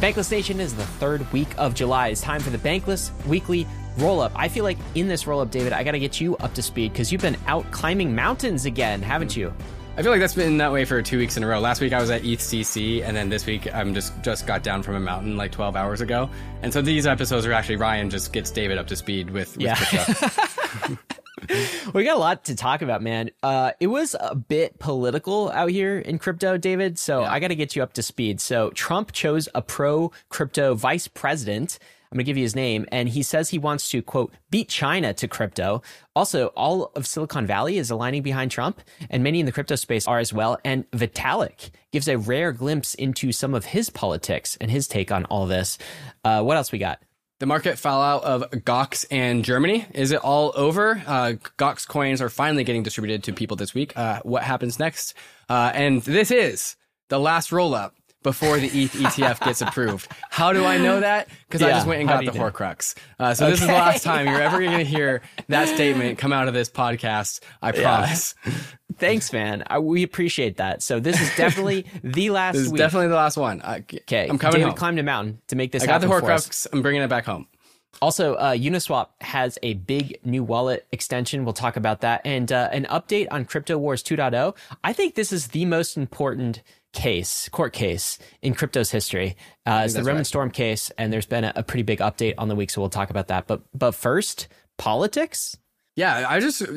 Bankless Nation is the third week of July. It's time for the Bankless Weekly Roll-Up. I feel like in this roll-up, David, I got to get you up to speed because you've been out climbing mountains again, haven't you? I feel like that's been that way for 2 weeks in a row. Last week I was at ETHCC, and then this week I'm just got down from a mountain like 12 hours ago. And so these episodes are actually Ryan just gets David up to speed with crypto. We got a lot to talk about, man. It was a bit political out here in crypto, David, so I got to get you up to speed. So Trump chose a pro-crypto vice president. I'm going to give you his name, and he says he wants to, quote, beat China to crypto. Also, all of Silicon Valley is aligning behind Trump, and many in the crypto space are as well. And Vitalik gives a rare glimpse into some of his politics and his take on all this. What else we got? The market fallout of Gox and Germany. Is it all over? Gox coins are finally getting distributed to people this week. What happens next? And this is the last roll-up before the ETH ETF gets approved. How do I know that? Because I just went and got the Horcrux. So this is the last time you're ever going to hear that statement come out of this podcast. I promise. Thanks, man. We appreciate that. So this is definitely the last This is week. definitely the last one. Okay. I'm coming David home. climbed a mountain to make this I got happen the for us. Horcrux. I'm bringing it back home. Also, Uniswap has a big new wallet extension. We'll talk about that. And an update on Crypto Wars 2.0. I think this is the most important court case in crypto's history. It's the Roman Storm case, and there's been a pretty big update on the week, so we'll talk about that. But first, politics? Yeah,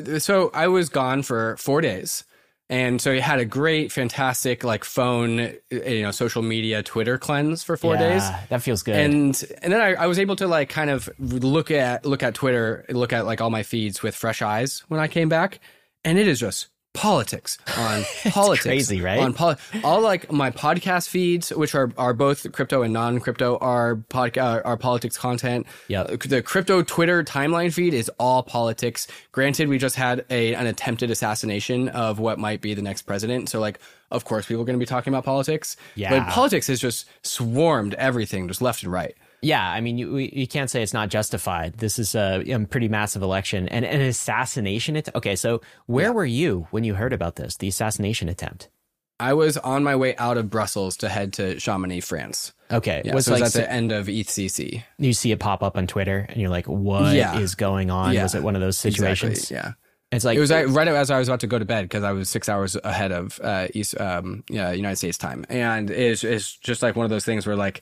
I was gone for 4 days. And so you had a great, fantastic, like phone, social media, Twitter cleanse for 4 days. That feels good. And then I was able to like kind of look at Twitter, look at like all my feeds with fresh eyes when I came back, and it is just politics on politics. Crazy, right? All like my podcast feeds, which are both crypto and non-crypto, are politics content. Yep. The crypto Twitter timeline feed is all politics. Granted, we just had an attempted assassination of what might be the next president. So like, of course, people are going to be talking about politics. Yeah. But politics has just swarmed everything, just left and right. Yeah, I mean, you can't say it's not justified. This is a pretty massive election and an assassination. Okay, so where were you when you heard about this, the assassination attempt? I was on my way out of Brussels to head to Chamonix, France. Okay. Yeah, so it was at the end of ETHCC. You see it pop up on Twitter and you're like, what is going on? Yeah, Was it one of those situations? Exactly, yeah. It's like it was right as I was about to go to bed because I was 6 hours ahead of United States time. And it's just like one of those things where like,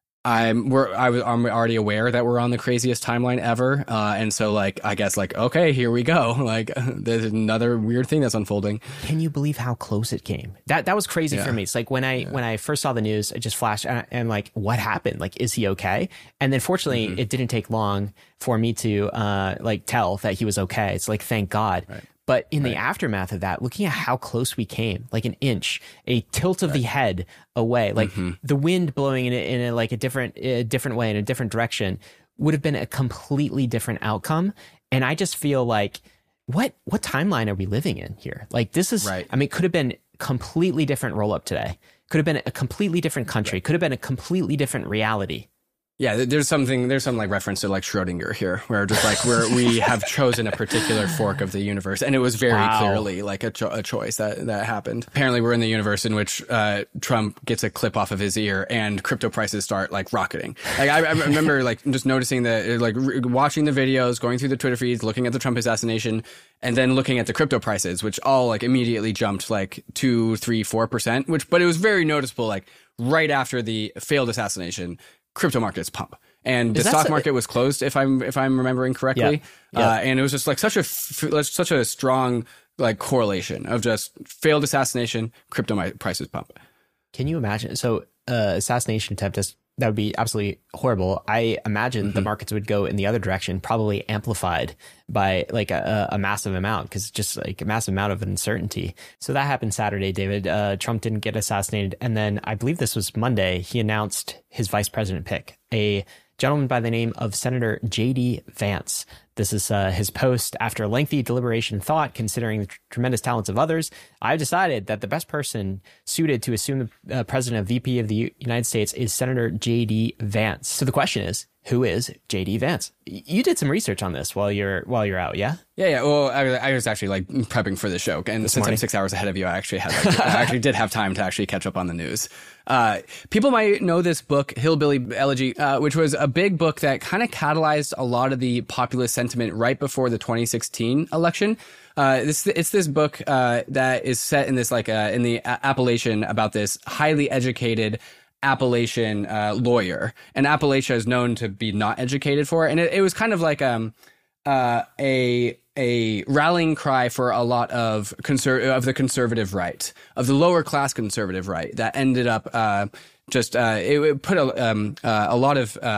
I'm already aware that we're on the craziest timeline ever, and so like I guess like okay, here we go. Like there's another weird thing that's unfolding. Can you believe how close it came? That was crazy for me. It's like when I first saw the news, it just flashed and like what happened? Like is he okay? And then fortunately, it didn't take long for me to like tell that he was okay. It's like thank God. Right. But in the aftermath of that, looking at how close we came, like an inch, a tilt of the head away, like the wind blowing in a different way, in a different direction, would have been a completely different outcome. And I just feel like, what timeline are we living in here? Like this is, I mean, it could have been completely different roll up today. Could have been a completely different country. Could have been a completely different reality. Yeah, there's some like reference to like Schrodinger here, where just like we have chosen a particular fork of the universe, and it was very clearly like a choice that happened. Apparently, we're in the universe in which Trump gets a clip off of his ear, and crypto prices start like rocketing. Like I remember like just noticing that, like watching the videos, going through the Twitter feeds, looking at the Trump assassination, and then looking at the crypto prices, which all like immediately jumped like 2, 3, 4%. But it was very noticeable, like right after the failed assassination. Crypto markets pump, and the stock market was closed if I'm remembering correctly. And it was just like such a strong like correlation of just failed assassination, crypto prices pump. Can you imagine? So assassination attempt, that would be absolutely horrible. I imagine the markets would go in the other direction, probably amplified by like a massive amount, because just like a massive amount of uncertainty. So that happened Saturday, David. Trump didn't get assassinated. And then I believe this was Monday, he announced his vice president pick, a gentleman by the name of Senator J.D. Vance. This is his post. After lengthy deliberation and thought, considering the tremendous talents of others, I've decided that the best person suited to assume the president of VP of the United States is Senator J.D. Vance. So the question is, who is JD Vance. You did some research on this while you're out, yeah? Yeah. Well, I was actually like prepping for the show, and since I'm 6 hours ahead of you, I actually did have time to actually catch up on the news. People might know this book, Hillbilly Elegy, which was a big book that kind of catalyzed a lot of the populist sentiment right before the 2016 election. It's this book that is set in this in the Appalachian about this highly educated Appalachian lawyer, and Appalachia is known to be not educated for it. And it was kind of like a rallying cry for a lot of the conservative right, of the lower class conservative right, that ended up it put a lot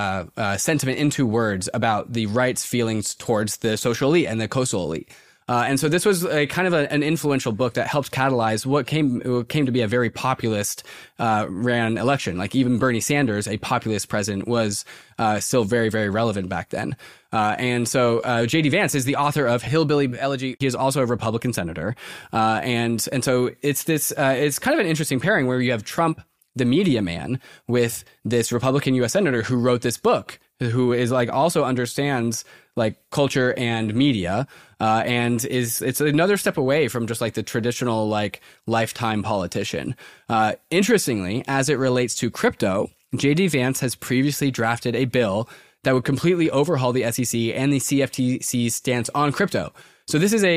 of sentiment into words about the right's feelings towards the social elite and the coastal elite. And so this was a kind of an influential book that helped catalyze what came to be a very populist ran election. Like even Bernie Sanders, a populist president, was still very, very relevant back then. And so J.D. Vance is the author of Hillbilly Elegy. He is also a Republican senator. And so it's kind of an interesting pairing where you have Trump, the media man, with this Republican U.S. senator who wrote this book, who is also understands culture and media, and it's another step away from just the traditional lifetime politician. Interestingly, as it relates to crypto, J.D. Vance has previously drafted a bill that would completely overhaul the SEC and the CFTC's stance on crypto. So this is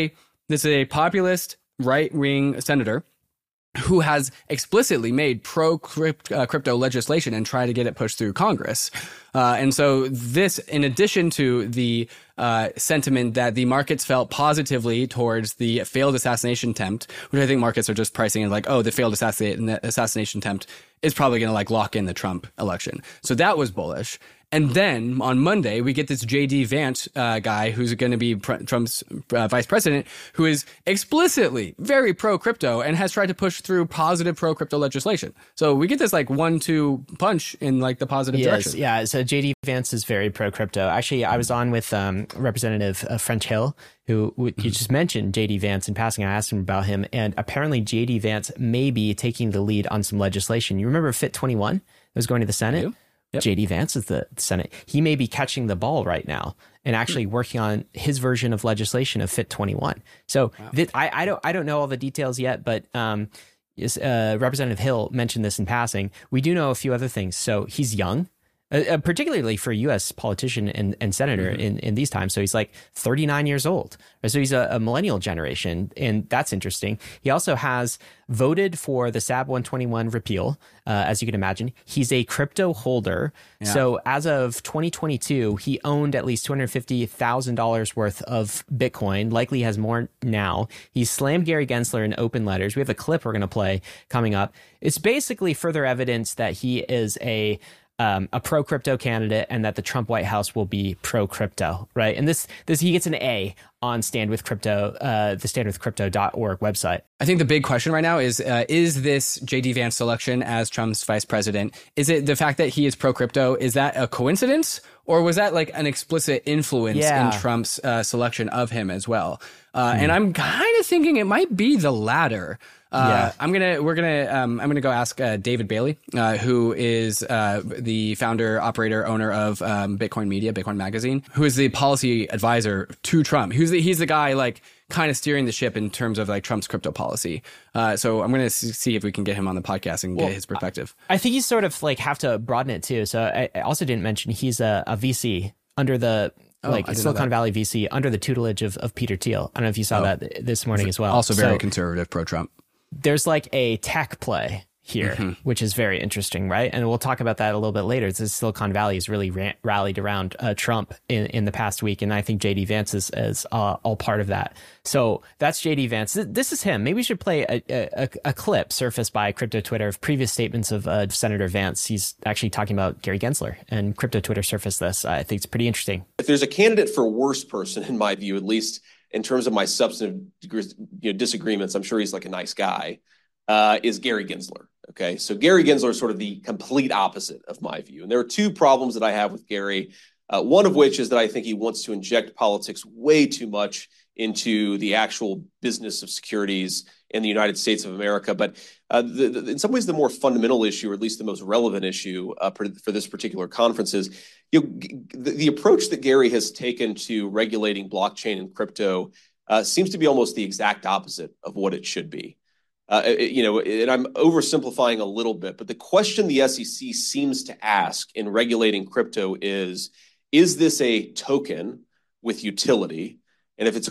a populist right-wing senator who has explicitly made pro-crypto legislation and tried to get it pushed through Congress. And so this, in addition to the sentiment that the markets felt positively towards the failed assassination attempt, which I think markets are just pricing in the failed assassination attempt is probably going to lock in the Trump election. So that was bullish. And then on Monday, we get this J.D. Vance guy who's going to be Trump's vice president, who is explicitly very pro-crypto and has tried to push through positive pro-crypto legislation. So we get this 1-2 punch in the positive direction. Yeah. So J.D. Vance is very pro-crypto. Actually, I was on with Representative French Hill, who you just mentioned J.D. Vance in passing. I asked him about him, and apparently J.D. Vance may be taking the lead on some legislation. You remember Fit 21 that was going to the Senate? Yep. J.D. Vance is the Senate. He may be catching the ball right now and actually working on his version of legislation of Fit 21. So wow. I don't know all the details yet, but Representative Hill mentioned this in passing. We do know a few other things. So he's young. Particularly for a U.S. politician and senator in these times. So he's 39 years old. So he's a millennial generation, and that's interesting. He also has voted for the SAB 121 repeal, as you can imagine. He's a crypto holder. Yeah. So as of 2022, he owned at least $250,000 worth of Bitcoin, likely has more now. He slammed Gary Gensler in open letters. We have a clip we're going to play coming up. It's basically further evidence that he is a pro-crypto candidate and that the Trump White House will be pro-crypto, right? And this he gets an A on Stand With Crypto, the standwithcrypto.org website. I think the big question right now is this J.D. Vance selection as Trump's vice president, is it the fact that he is pro-crypto, is that a coincidence? Or was that an explicit influence in Trump's selection of him as well? And I'm kind of thinking it might be the latter. I'm gonna go ask David Bailey, who is the founder, operator, owner of Bitcoin Media, Bitcoin Magazine, who is the policy advisor to Trump. He's the guy kind of steering the ship in terms of Trump's crypto policy. So I'm gonna see if we can get him on the podcast and get his perspective. I think you sort of have to broaden it too. So I also didn't mention he's a VC under the Silicon Valley VC under the tutelage of Peter Thiel. I don't know if you saw that this morning as well. Also very conservative, pro-Trump. There's a tech play here, which is very interesting, right? And we'll talk about that a little bit later. It's Silicon Valley has really rallied around Trump in the past week, and I think J.D. Vance is all part of that. So that's J.D. Vance. This is him. Maybe we should play a clip surfaced by Crypto Twitter of previous statements of Senator Vance. He's actually talking about Gary Gensler, and Crypto Twitter surfaced this. I think it's pretty interesting. If there's a candidate for worst person, in my view, at least in terms of my substantive disagreements, I'm sure he's a nice guy, is Gary Gensler. Okay, so Gary Gensler is sort of the complete opposite of my view. And there are two problems that I have with Gary, one of which is that I think he wants to inject politics way too much into the actual business of securities in the United States of America. But in some ways, the more fundamental issue, or at least the most relevant issue for this particular conference is, the approach that Gary has taken to regulating blockchain and crypto seems to be almost the exact opposite of what it should be. And I'm oversimplifying a little bit, but the question the SEC seems to ask in regulating crypto is this a token with utility? And if it's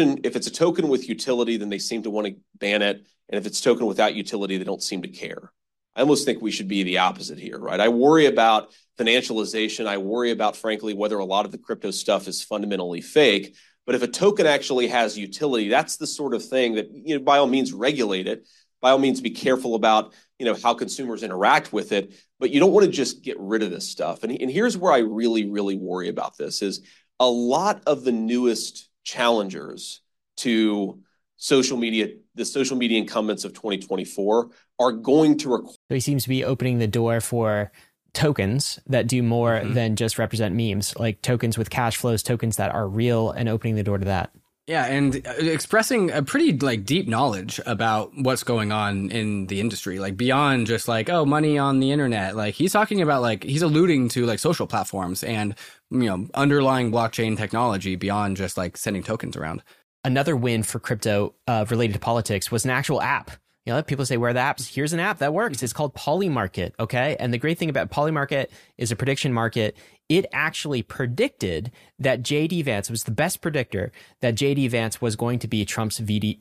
a token with utility, then they seem to want to ban it. And if it's a token without utility, they don't seem to care. I almost think we should be the opposite here, right? I worry about financialization. I worry about, frankly, whether a lot of the crypto stuff is fundamentally fake. But if a token actually has utility, that's the sort of thing that, by all means, regulate it. By all means, be careful about, how consumers interact with it. But you don't want to just get rid of this stuff. And here's where I really, really worry about this is a lot of the newest challengers to social media, the social media incumbents of 2024 are going to require. So he seems to be opening the door for tokens that do more than just represent memes, like tokens with cash flows, tokens that are real, and opening the door to that. Yeah, and expressing a pretty deep knowledge about what's going on in the industry, beyond just money on the internet. He's talking about he's alluding to social platforms and underlying blockchain technology beyond just sending tokens around. Another win for crypto related to politics was an actual app. People say, where are the apps? Here's an app that works. It's called Polymarket, okay? And the great thing about Polymarket is a prediction market. It actually predicted that J.D. Vance was the best predictor that J.D. Vance was going to be Trump's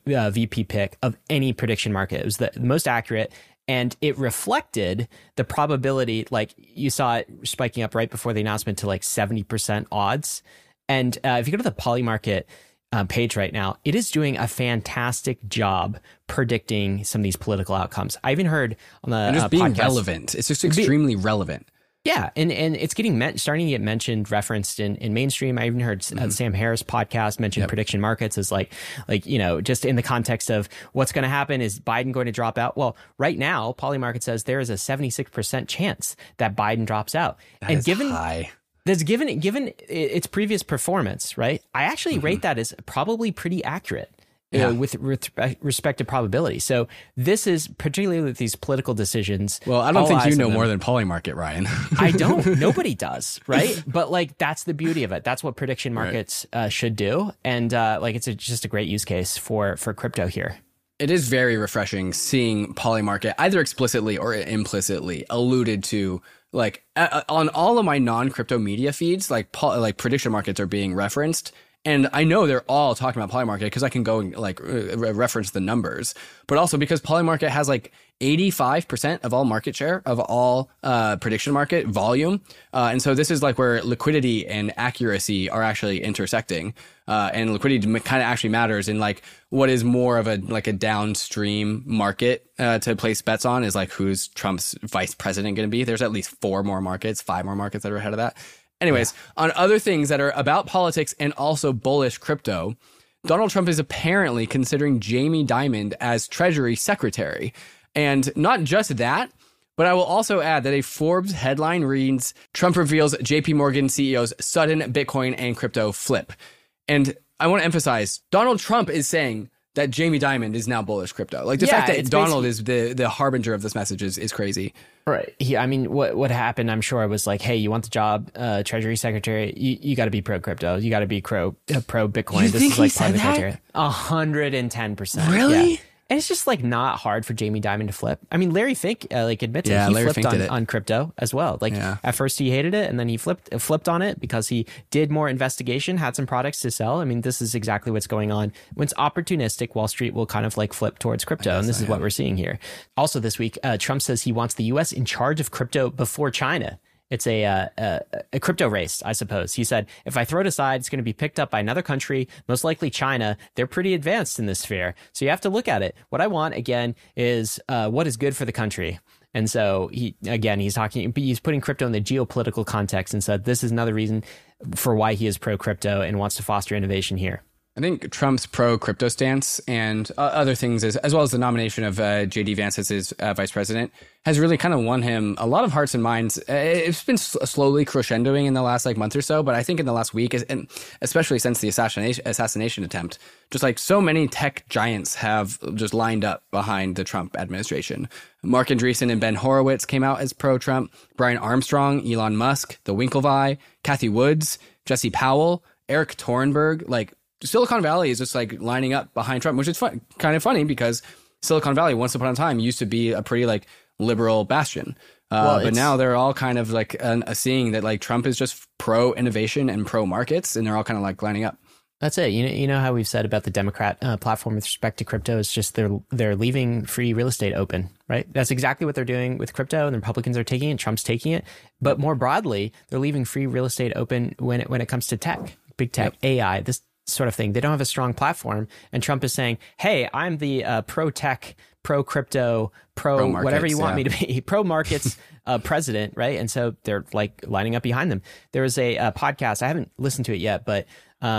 VP pick of any prediction market. It was the most accurate, and it reflected the probability, you saw it spiking up right before the announcement to 70% odds. And if you go to the Polymarket page right now, it is doing a fantastic job predicting some of these political outcomes. I even heard on the and just being podcast, relevant. It's just extremely relevant. Yeah, and it's starting to get mentioned, referenced in mainstream. I even heard Sam Harris podcast mention prediction markets as just in the context of what's going to happen. Is Biden going to drop out? Well, right now, Polymarket says there is a 76% chance that Biden drops out. That is high. Given its previous performance, right? I actually rate that as probably pretty accurate with respect to probability. So this is particularly with these political decisions. Well, I don't think you know more than Polymarket, Ryan. I don't. Nobody does, right? But that's the beauty of it. That's what prediction markets should do, and it's just a great use case for crypto here. It is very refreshing seeing Polymarket either explicitly or implicitly alluded to. On all of my non-crypto media feeds, prediction markets are being referenced. And I know they're all talking about Polymarket because I can go and reference the numbers, but also because Polymarket has 85% of all market share of all prediction market volume. And so this is where liquidity and accuracy are actually intersecting. And liquidity kind of actually matters in what is more of a downstream market to place bets on is who's Trump's vice president going to be. There's at least 5 more markets that are ahead of that. Anyways, on other things that are about politics and also bullish crypto, Donald Trump is apparently considering Jamie Dimon as Treasury Secretary. And not just that, but I will also add that a Forbes headline reads, Trump reveals JP Morgan CEO's sudden Bitcoin and crypto flip. And I want to emphasize, Donald Trump is saying that Jamie Dimon is now bullish crypto. The fact that Donald is the harbinger of this message is crazy. Right. What happened, I'm sure, was hey, you want the job, Treasury Secretary, you got to be pro crypto. You got to be pro Bitcoin. You think he said that? 110%. Really? Yeah. And it's just not hard for Jamie Dimon to flip. Larry Fink admits it. He Larry flipped Fink on crypto as well. At first he hated it, and then he flipped on it because he did more investigation, had some products to sell. This is exactly what's going on. When it's opportunistic, Wall Street will kind of flip towards crypto, and this is what we're seeing here. Also this week, Trump says he wants the U.S. in charge of crypto before China. It's a crypto race, I suppose. He said, if I throw it aside, it's going to be picked up by another country, most likely China. They're pretty advanced in this sphere. So you have to look at it. What I want, again, is what is good for the country. And so he's putting crypto in the geopolitical context and said this is another reason for why he is pro crypto and wants to foster innovation here. I think Trump's pro-crypto stance and other things, as well as the nomination of J.D. Vance as his vice president, has really kind of won him a lot of hearts and minds. It's been slowly crescendoing in the last month or so, but I think in the last week, and especially since the assassination attempt, just so many tech giants have just lined up behind the Trump administration. Mark Andreessen and Ben Horowitz came out as pro-Trump. Brian Armstrong, Elon Musk, the Winklevi, Kathy Woods, Jesse Powell, Eric Torenberg, Silicon Valley is just lining up behind Trump, which is kind of funny because Silicon Valley once upon a time used to be a pretty liberal bastion. But now they're all kind of seeing that Trump is just pro innovation and pro markets, and they're all kind of lining up. That's it. You know how we've said about the Democrat platform with respect to crypto, it's just they're leaving free real estate open, right? That's exactly what they're doing with crypto, and the Republicans are taking it, Trump's taking it. But more broadly, they're leaving free real estate open when it comes to tech, big tech, AI, this sort of thing. They don't have a strong platform, and Trump is saying, hey, I'm the pro-tech, pro-crypto, pro whatever you want me to be, pro-markets president, right? And so they're lining up behind them. There was a podcast, I haven't listened to it yet, but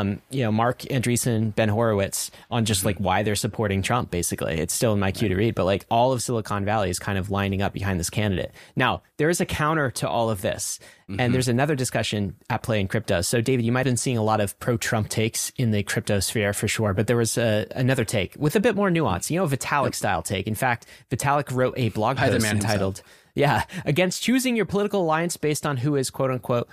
Mark Andreessen, Ben Horowitz on just why they're supporting Trump, basically. It's still in my queue to read, but all of Silicon Valley is kind of lining up behind this candidate. Now, there is a counter to all of this, and there's another discussion at play in crypto. So, David, you might have been seeing a lot of pro-Trump takes in the crypto sphere for sure, but there was another take with a bit more nuance, Vitalik-style take. In fact, Vitalik wrote a blog post entitled, Against Choosing Your Political Alliance Based on Who is quote-unquote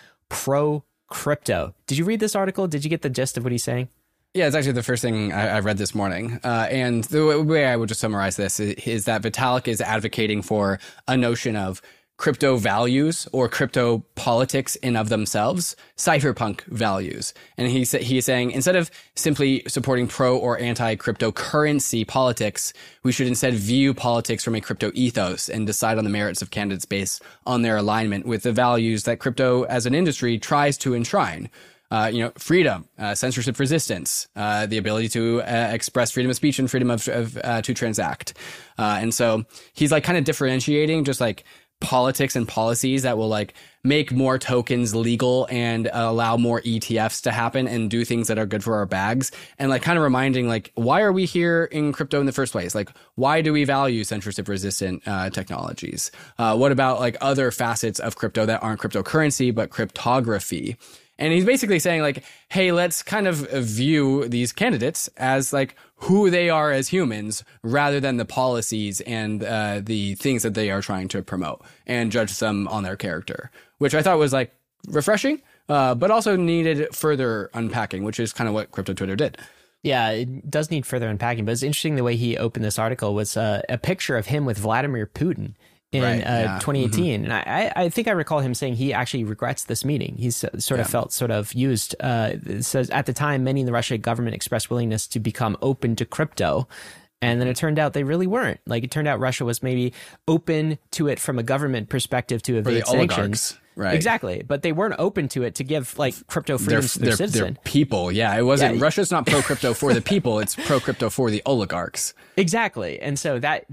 pro-crypto. Did you read this article? Did you get the gist of what he's saying? Yeah, it's actually the first thing I read this morning. And the way I would just summarize this is that Vitalik is advocating for a notion of crypto values or crypto politics in of themselves, cypherpunk values. And he's saying instead of simply supporting pro or anti-cryptocurrency politics, we should instead view politics from a crypto ethos and decide on the merits of candidates based on their alignment with the values that crypto as an industry tries to enshrine. Freedom, censorship resistance, the ability to express freedom of speech and freedom to transact. And so he's kind of differentiating just politics and policies that will make more tokens legal and allow more ETFs to happen and do things that are good for our bags, and kind of reminding why are we here in crypto in the first place? Why do we value censorship resistant technologies? What about other facets of crypto that aren't cryptocurrency but cryptography? And he's basically saying hey, let's kind of view these candidates as who they are as humans rather than the policies and the things that they are trying to promote, and judge them on their character, which I thought was refreshing, but also needed further unpacking, which is kind of what Crypto Twitter did. Yeah, it does need further unpacking, but it's interesting the way he opened this article was a picture of him with Vladimir Putin in 2018. And I think I recall him saying he actually regrets this meeting. He's sort of felt sort of used. It says, at the time, many in the Russian government expressed willingness to become open to crypto. And then it turned out they really weren't. It turned out Russia was maybe open to it from a government perspective to evade sanctions. Right. Exactly. But they weren't open to it to give crypto freedoms to their citizens. Their people. Yeah. It wasn't, Russia's not pro crypto for the people. It's pro crypto for the oligarchs. Exactly. And so that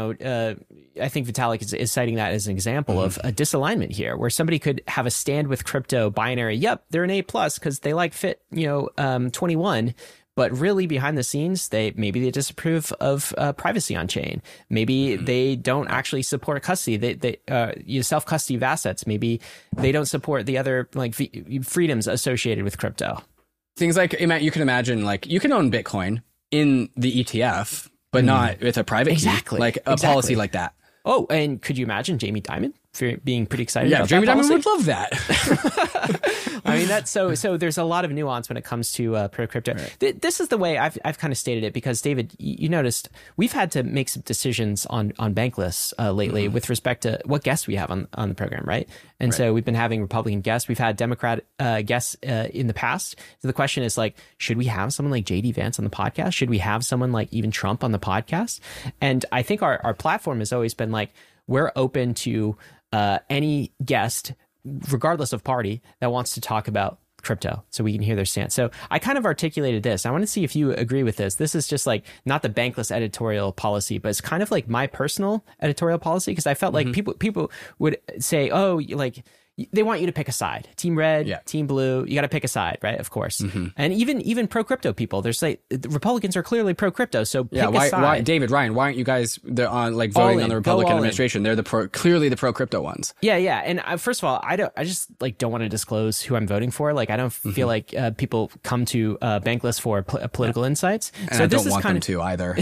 I think Vitalik is citing that as an example of a disalignment here, where somebody could have a stand with crypto binary. Yep, they're an A+ because they Fit 21. But really, behind the scenes, maybe they disapprove of privacy on chain. Maybe they don't actually support custody. They self custody of assets. Maybe they don't support the other freedoms associated with crypto. Things you can imagine you can own Bitcoin in the ETF, but not with a private key. Policy like that. Oh, and could you imagine Jamie Dimon being pretty excited about Jamie that Dimon would love that. I mean, that's so there's a lot of nuance when it comes to pro crypto. Right. This is the way I've kind of stated it, because David, you noticed we've had to make some decisions on Bankless lately with respect to what guests we have on the program, right? And so we've been having Republican guests, we've had Democrat guests in the past. So the question is should we have someone like J.D. Vance on the podcast? Should we have someone like even Trump on the podcast? And I think our platform has always been we're open to any guest, regardless of party, that wants to talk about crypto, so we can hear their stance. So I kind of articulated this. I want to see if you agree with this. This is just not the Bankless editorial policy, but it's kind of my personal editorial policy, because I felt people would say, oh, they want you to pick a side. Team red, Yeah. team blue. You got to pick a side, right? Of course. And even pro crypto people, there's like the Republicans are clearly pro crypto. So pick a side. Why, David, Ryan, why aren't you guys on like voting on the Republican administration? They're clearly the pro crypto ones. Yeah. And first of all, I just like don't want to disclose who I'm voting for. Like I don't feel like people come to Bankless for political insights. And so I don't want them to either.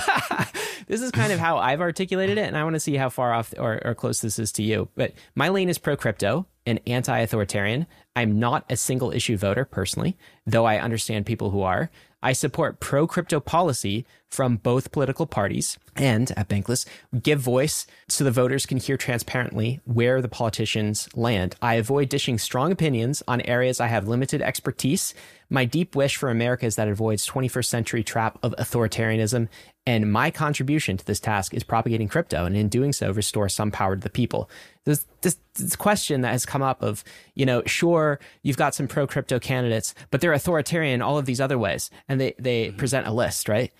This is kind of how I've articulated it, and I want to see how far off or close this is to you. But my lane is pro-crypto and anti-authoritarian. I'm not a single issue voter personally, though I understand people who are. I support pro-crypto policy from both political parties, and at Bankless, give voice so the voters can hear transparently where the politicians land. I avoid dishing strong opinions on areas I have limited expertise. My deep wish for America is that it avoids 21st century trap of authoritarianism, and my contribution to this task is propagating crypto, and in doing so, restore some power to the people. This question that has come up of, sure, you've got some pro-crypto candidates, but they're authoritarian in all of these other ways, and they present a list, right?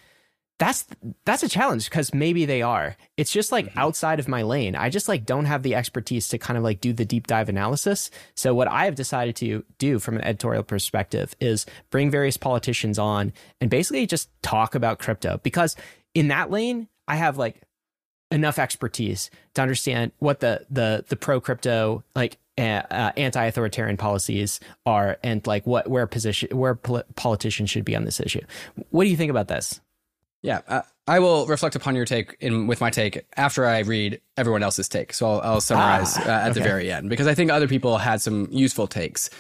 That's a challenge because maybe they are. It's just like outside of my lane. I just like don't have the expertise to kind of like do the deep dive analysis. So what I have decided to do from an editorial perspective is bring various politicians on and basically just talk about crypto, because in that lane, I have like enough expertise to understand what the pro crypto like anti-authoritarian policies are and like where politicians should be on this issue. What do you think about this? Yeah, I will reflect upon your take with my take after I read everyone else's take. So I'll summarize at the very end, because I think other people had some useful takes.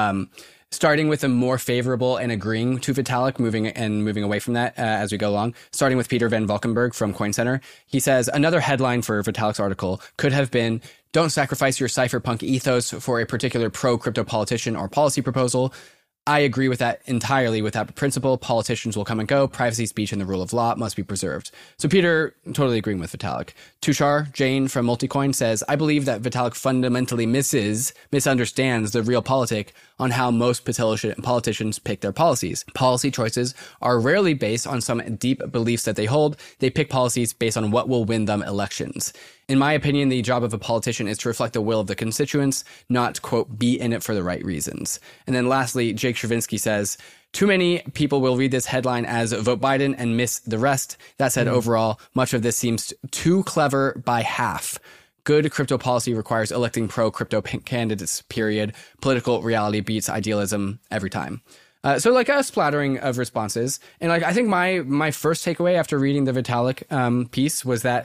Starting with a more favorable and agreeing to Vitalik, moving away from that as we go along. Starting with Peter Van Valkenburg from Coin Center. He says, another headline for Vitalik's article could have been, "Don't sacrifice your cypherpunk ethos for a particular pro-crypto politician or policy proposal." I agree with that entirely. With that principle, politicians will come and go. Privacy, speech, and the rule of law must be preserved. So Peter, totally agreeing with Vitalik. Tushar Jain from Multicoin says, I believe that Vitalik fundamentally misunderstands the real politic on how most politicians pick their policies. Policy choices are rarely based on some deep beliefs that they hold. They pick policies based on what will win them elections. In my opinion, the job of a politician is to reflect the will of the constituents, not, quote, be in it for the right reasons. And then lastly, Jake Stravinsky says, too many people will read this headline as vote Biden and miss the rest. That said, overall, much of this seems too clever by half. Good crypto policy requires electing pro-crypto candidates, period. Political reality beats idealism every time. So like a splattering of responses. And like I think my first takeaway after reading the Vitalik piece was that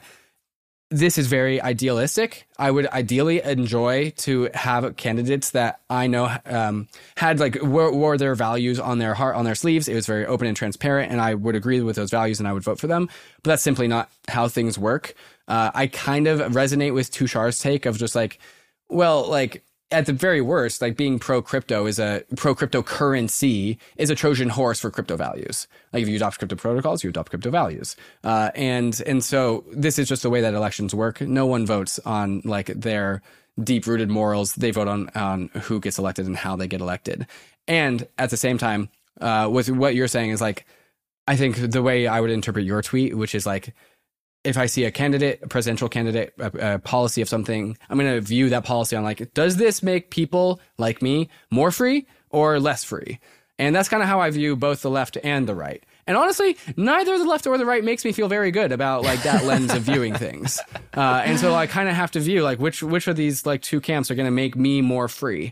this is very idealistic. I would ideally enjoy to have candidates that I know had like wore their values on their heart, on their sleeves. It was very open and transparent, and I would agree with those values and I would vote for them. But that's simply not how things work. I kind of resonate with Tushar's take of just like, well, like at the very worst, like being pro-crypto is a pro-crypto currency is a Trojan horse for crypto values. Like if you adopt crypto protocols, you adopt crypto values. And so this is just the way that elections work. No one votes on like their deep rooted morals. They vote on who gets elected and how they get elected. And at the same time, with what you're saying is like, I think the way I would interpret your tweet, which is like, if I see a candidate, a presidential candidate, a policy of something, I'm going to view that policy on like, does this make people like me more free or less free? And that's kind of how I view both the left and the right. And honestly, neither the left or the right makes me feel very good about like that lens of viewing things. And so I kind of have to view like which of these like two camps are going to make me more free.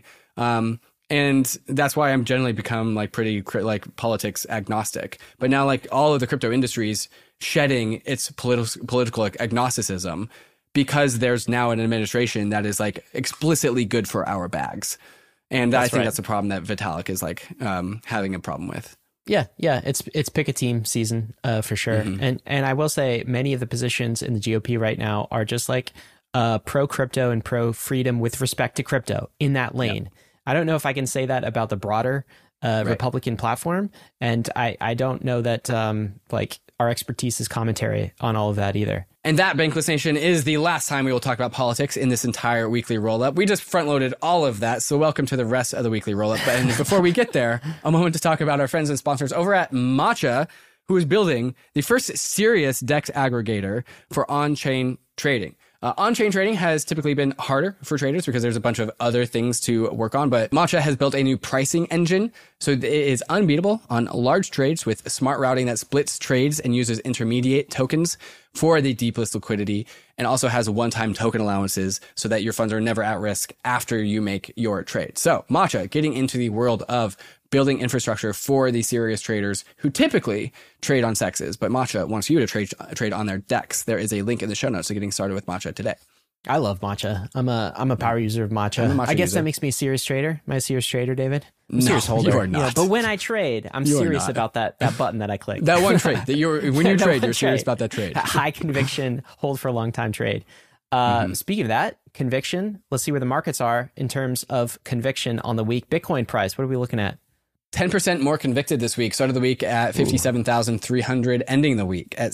And that's why I'm generally become like pretty like politics agnostic. But now like all of the crypto industries shedding its political agnosticism because there's now an administration that is like explicitly good for our bags. And I think that's a problem that Vitalik is like having a problem with. Yeah, it's pick a team season for sure. And I will say many of the positions in the GOP right now are just like pro crypto and pro freedom with respect to crypto in that lane. Yep. I don't know if I can say that about the broader Republican platform, and I don't know that like our expertise is commentary on all of that either. And that, Bankless Nation, is the last time we will talk about politics in this entire weekly roll-up. We just front-loaded all of that, so welcome to the rest of the weekly roll-up. And before we get there, a moment to talk about our friends and sponsors over at Matcha, who is building the first serious DEX aggregator for on-chain trading. On-chain trading has typically been harder for traders because there's a bunch of other things to work on, but Matcha has built a new pricing engine. So it is unbeatable on large trades with smart routing that splits trades and uses intermediate tokens for the deepest liquidity, and also has one-time token allowances so that your funds are never at risk after you make your trade. So Matcha getting into the world of building infrastructure for the serious traders who typically trade on CEXs, but Matcha wants you to trade on their DEX. There is a link in the show notes to getting started with Matcha today. I love matcha. I'm a power user of matcha. I guess that makes me a serious trader. Am I a serious trader, David? I'm a serious holder. You are not. But when I trade, I'm serious about that button that I clicked. That one trade that when you trade, you're serious about that trade. High conviction, hold for a long time trade. Speaking of that, conviction, let's see where the markets are in terms of conviction on the week. Bitcoin price, what are we looking at? 10% more convicted this week. Started the week at 57,300, ending the week at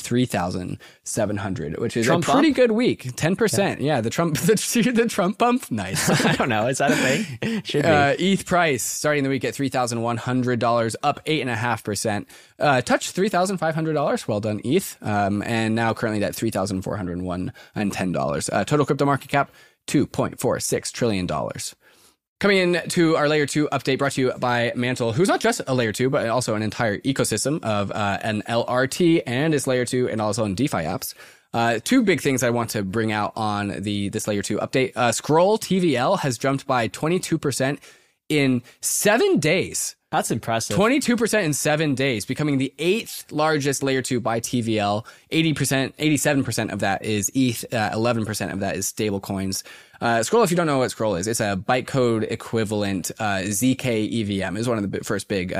63,700, which is Trump a pretty bump? good week. 10%. Yeah, the Trump bump. Nice. I don't know. Is that a thing? Should be. ETH price starting the week at $3,100, up 8.5%. Touched $3,500. Well done, ETH. And now currently at $3,401 and $10. Total crypto market cap, $2.46 trillion. Coming in to our layer 2 update brought to you by Mantle, who's not just a layer 2, but also an entire ecosystem of an LRT and its layer 2 and also in DeFi apps. Two big things I want to bring out on this layer 2 update. Scroll TVL has jumped by 22% in 7 days. That's impressive. 22% in 7 days, becoming the 8th largest layer 2 by TVL. 87% of that is ETH. 11% of that is stable coins. Scroll, if you don't know what Scroll is, it's a bytecode equivalent. ZK EVM is one of the first big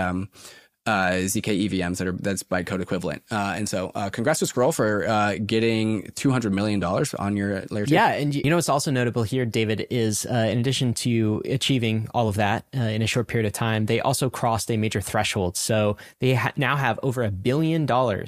ZK EVMs that's bytecode equivalent. And so congrats to Scroll for getting $200 million on your layer 2. Yeah, and you know what's also notable here, David, is in addition to achieving all of that in a short period of time, they also crossed a major threshold. So they now have over $1 billion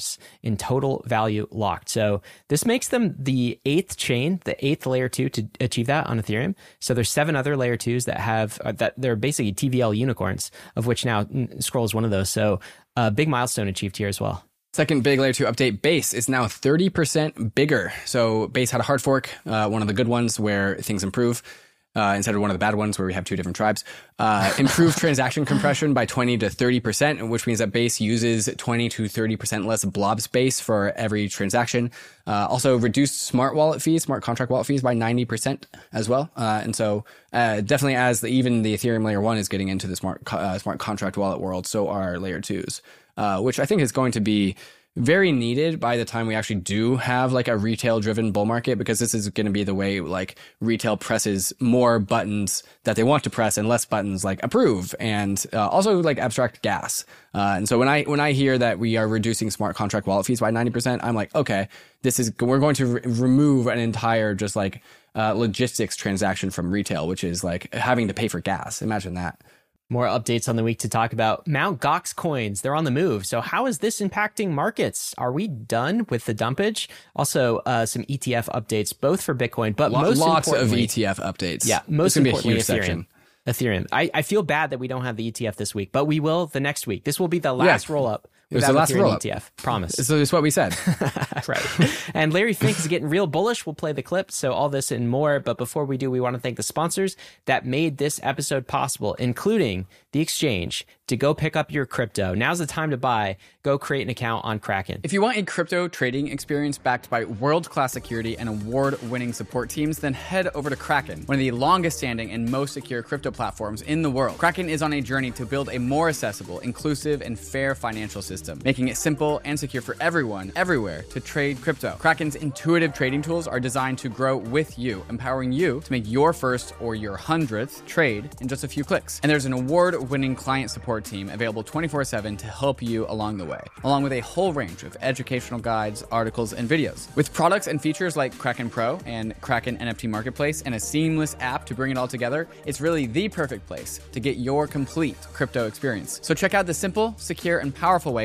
in total value locked. So this makes them the 8th chain, the 8th layer 2 to achieve that on Ethereum. So there's 7 other layer 2s that have that they're basically TVL unicorns, of which now Scroll is one of those. So a big milestone achieved here as well. Second big layer 2 update, Base is now 30% bigger. So Base had a hard fork, one of the good ones where things improve instead of one of the bad ones where we have 2 different tribes. Improved transaction compression by 20 to 30%, which means that Base uses 20 to 30% less blob space for every transaction. Also reduced smart contract wallet fees by 90% as well. And so definitely as even the Ethereum layer 1 is getting into the smart contract wallet world, so are layer 2s, which I think is going to be very needed by the time we actually do have like a retail driven bull market, because this is going to be the way like retail presses more buttons that they want to press and less buttons like approve and also like abstract gas. And so when I hear that we are reducing smart contract wallet fees by 90%, I'm like, okay, we're going to remove an entire just like logistics transaction from retail, which is like having to pay for gas. Imagine that. More updates on the week to talk about. Mt. Gox coins, they're on the move. So how is this impacting markets? Are we done with the dumpage? Also, some ETF updates, both for Bitcoin, but most lots importantly, of ETF updates. Yeah, most importantly, be a huge Ethereum. Ethereum. I feel bad that we don't have the ETF this week, but we will the next week. This will be the last roll-up. It was the last roll-up. ETF. Promise. So it's what we said. Right. And Larry Fink is getting real bullish. We'll play the clip. So all this and more. But before we do, we want to thank the sponsors that made this episode possible, including the exchange. To go pick up your crypto. Now's the time to buy. Go create an account on Kraken. If you want a crypto trading experience backed by world-class security and award-winning support teams, then head over to Kraken, one of the longest-standing and most secure crypto platforms in the world. Kraken is on a journey to build a more accessible, inclusive, and fair financial system, making it simple and secure for everyone, everywhere, to trade crypto. Kraken's intuitive trading tools are designed to grow with you, empowering you to make your first or your 100th trade in just a few clicks. And there's an award-winning client support team available 24/7 to help you along the way, along with a whole range of educational guides, articles, and videos. With products and features like Kraken Pro and Kraken NFT Marketplace and a seamless app to bring it all together, it's really the perfect place to get your complete crypto experience. So check out the simple, secure, and powerful way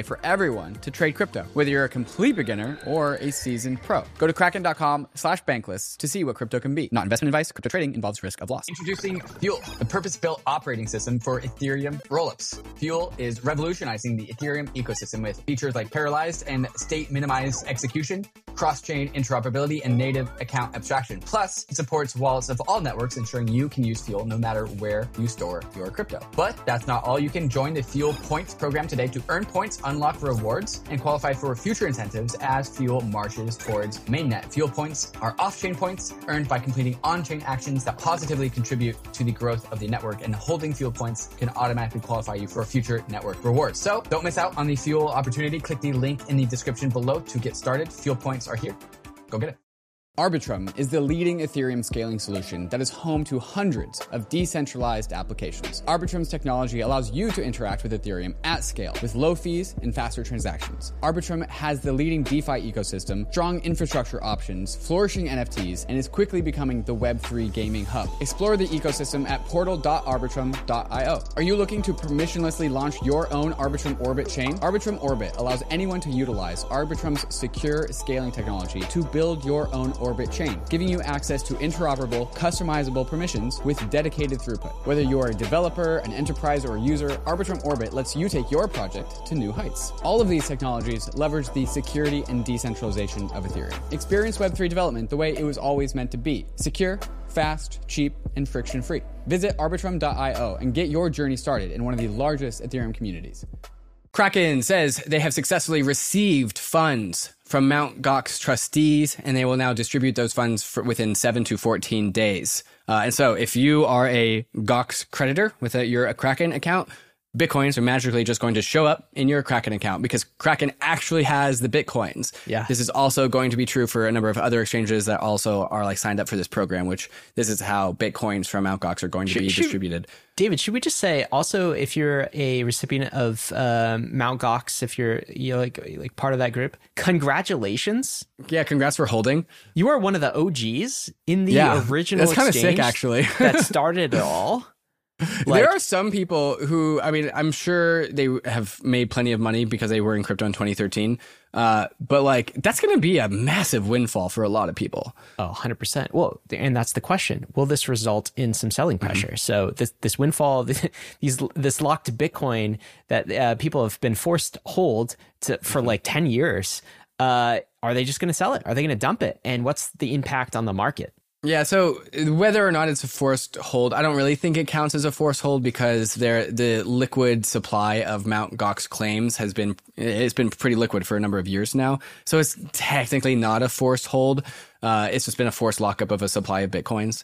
for everyone to trade crypto, whether you're a complete beginner or a seasoned pro. Go to kraken.com/bankless to see what crypto can be. Not investment advice. Crypto trading involves risk of loss. Introducing Fuel, the purpose-built operating system for Ethereum rollups. Fuel is revolutionizing the Ethereum ecosystem with features like parallelized and state-minimized execution, cross-chain interoperability, and native account abstraction. Plus, it supports wallets of all networks, ensuring you can use Fuel no matter where you store your crypto. But that's not all. You can join the Fuel Points program today to earn points, unlock rewards, and qualify for future incentives as Fuel marches towards mainnet. Fuel Points are off-chain points earned by completing on-chain actions that positively contribute to the growth of the network, and holding Fuel Points can automatically qualify you for future network rewards. So don't miss out on the Fuel opportunity. Click the link in the description below to get started. Fuel Points are here. Go get it. Arbitrum is the leading Ethereum scaling solution that is home to hundreds of decentralized applications. Arbitrum's technology allows you to interact with Ethereum at scale with low fees and faster transactions. Arbitrum has the leading DeFi ecosystem, strong infrastructure options, flourishing NFTs, and is quickly becoming the Web3 gaming hub. Explore the ecosystem at portal.arbitrum.io. Are you looking to permissionlessly launch your own Arbitrum Orbit chain? Arbitrum Orbit allows anyone to utilize Arbitrum's secure scaling technology to build your own Orbit chain, giving you access to interoperable, customizable permissions with dedicated throughput. Whether you're a developer, an enterprise, or a user, Arbitrum Orbit lets you take your project to new heights. All of these technologies leverage the security and decentralization of Ethereum. Experience Web3 development the way it was always meant to be: secure, fast, cheap, and friction-free. Visit arbitrum.io and get your journey started in one of the largest Ethereum communities. Kraken says they have successfully received funds from Mt. Gox trustees, and they will now distribute those funds within 7 to 14 days. And so if you are a Gox creditor with your Kraken account, Bitcoins are magically just going to show up in your Kraken account because Kraken actually has the Bitcoins. Yeah. This is also going to be true for a number of other exchanges that also are like signed up for this program, which this is how Bitcoins from Mt. Gox are going to be distributed. David, should we just say also, if you're a recipient of Mt. Gox, if you're like part of that group, congratulations. Yeah, congrats for holding. You are one of the OGs in the original That's kind of exchange sick, actually. that started it all. There are some people who, I mean, I'm sure they have made plenty of money because they were in crypto in 2013. But like, that's going to be a massive windfall for a lot of people. Oh, 100%. Well, and that's the question. Will this result in some selling pressure? Mm-hmm. So this windfall, this locked Bitcoin that people have been forced to hold for like 10 years, are they just going to sell it? Are they going to dump it? And what's the impact on the market? Yeah, so whether or not it's a forced hold, I don't really think it counts as a forced hold because the liquid supply of Mt. Gox claims has been pretty liquid for a number of years now. So it's technically not a forced hold. It's just been a forced lockup of a supply of Bitcoins.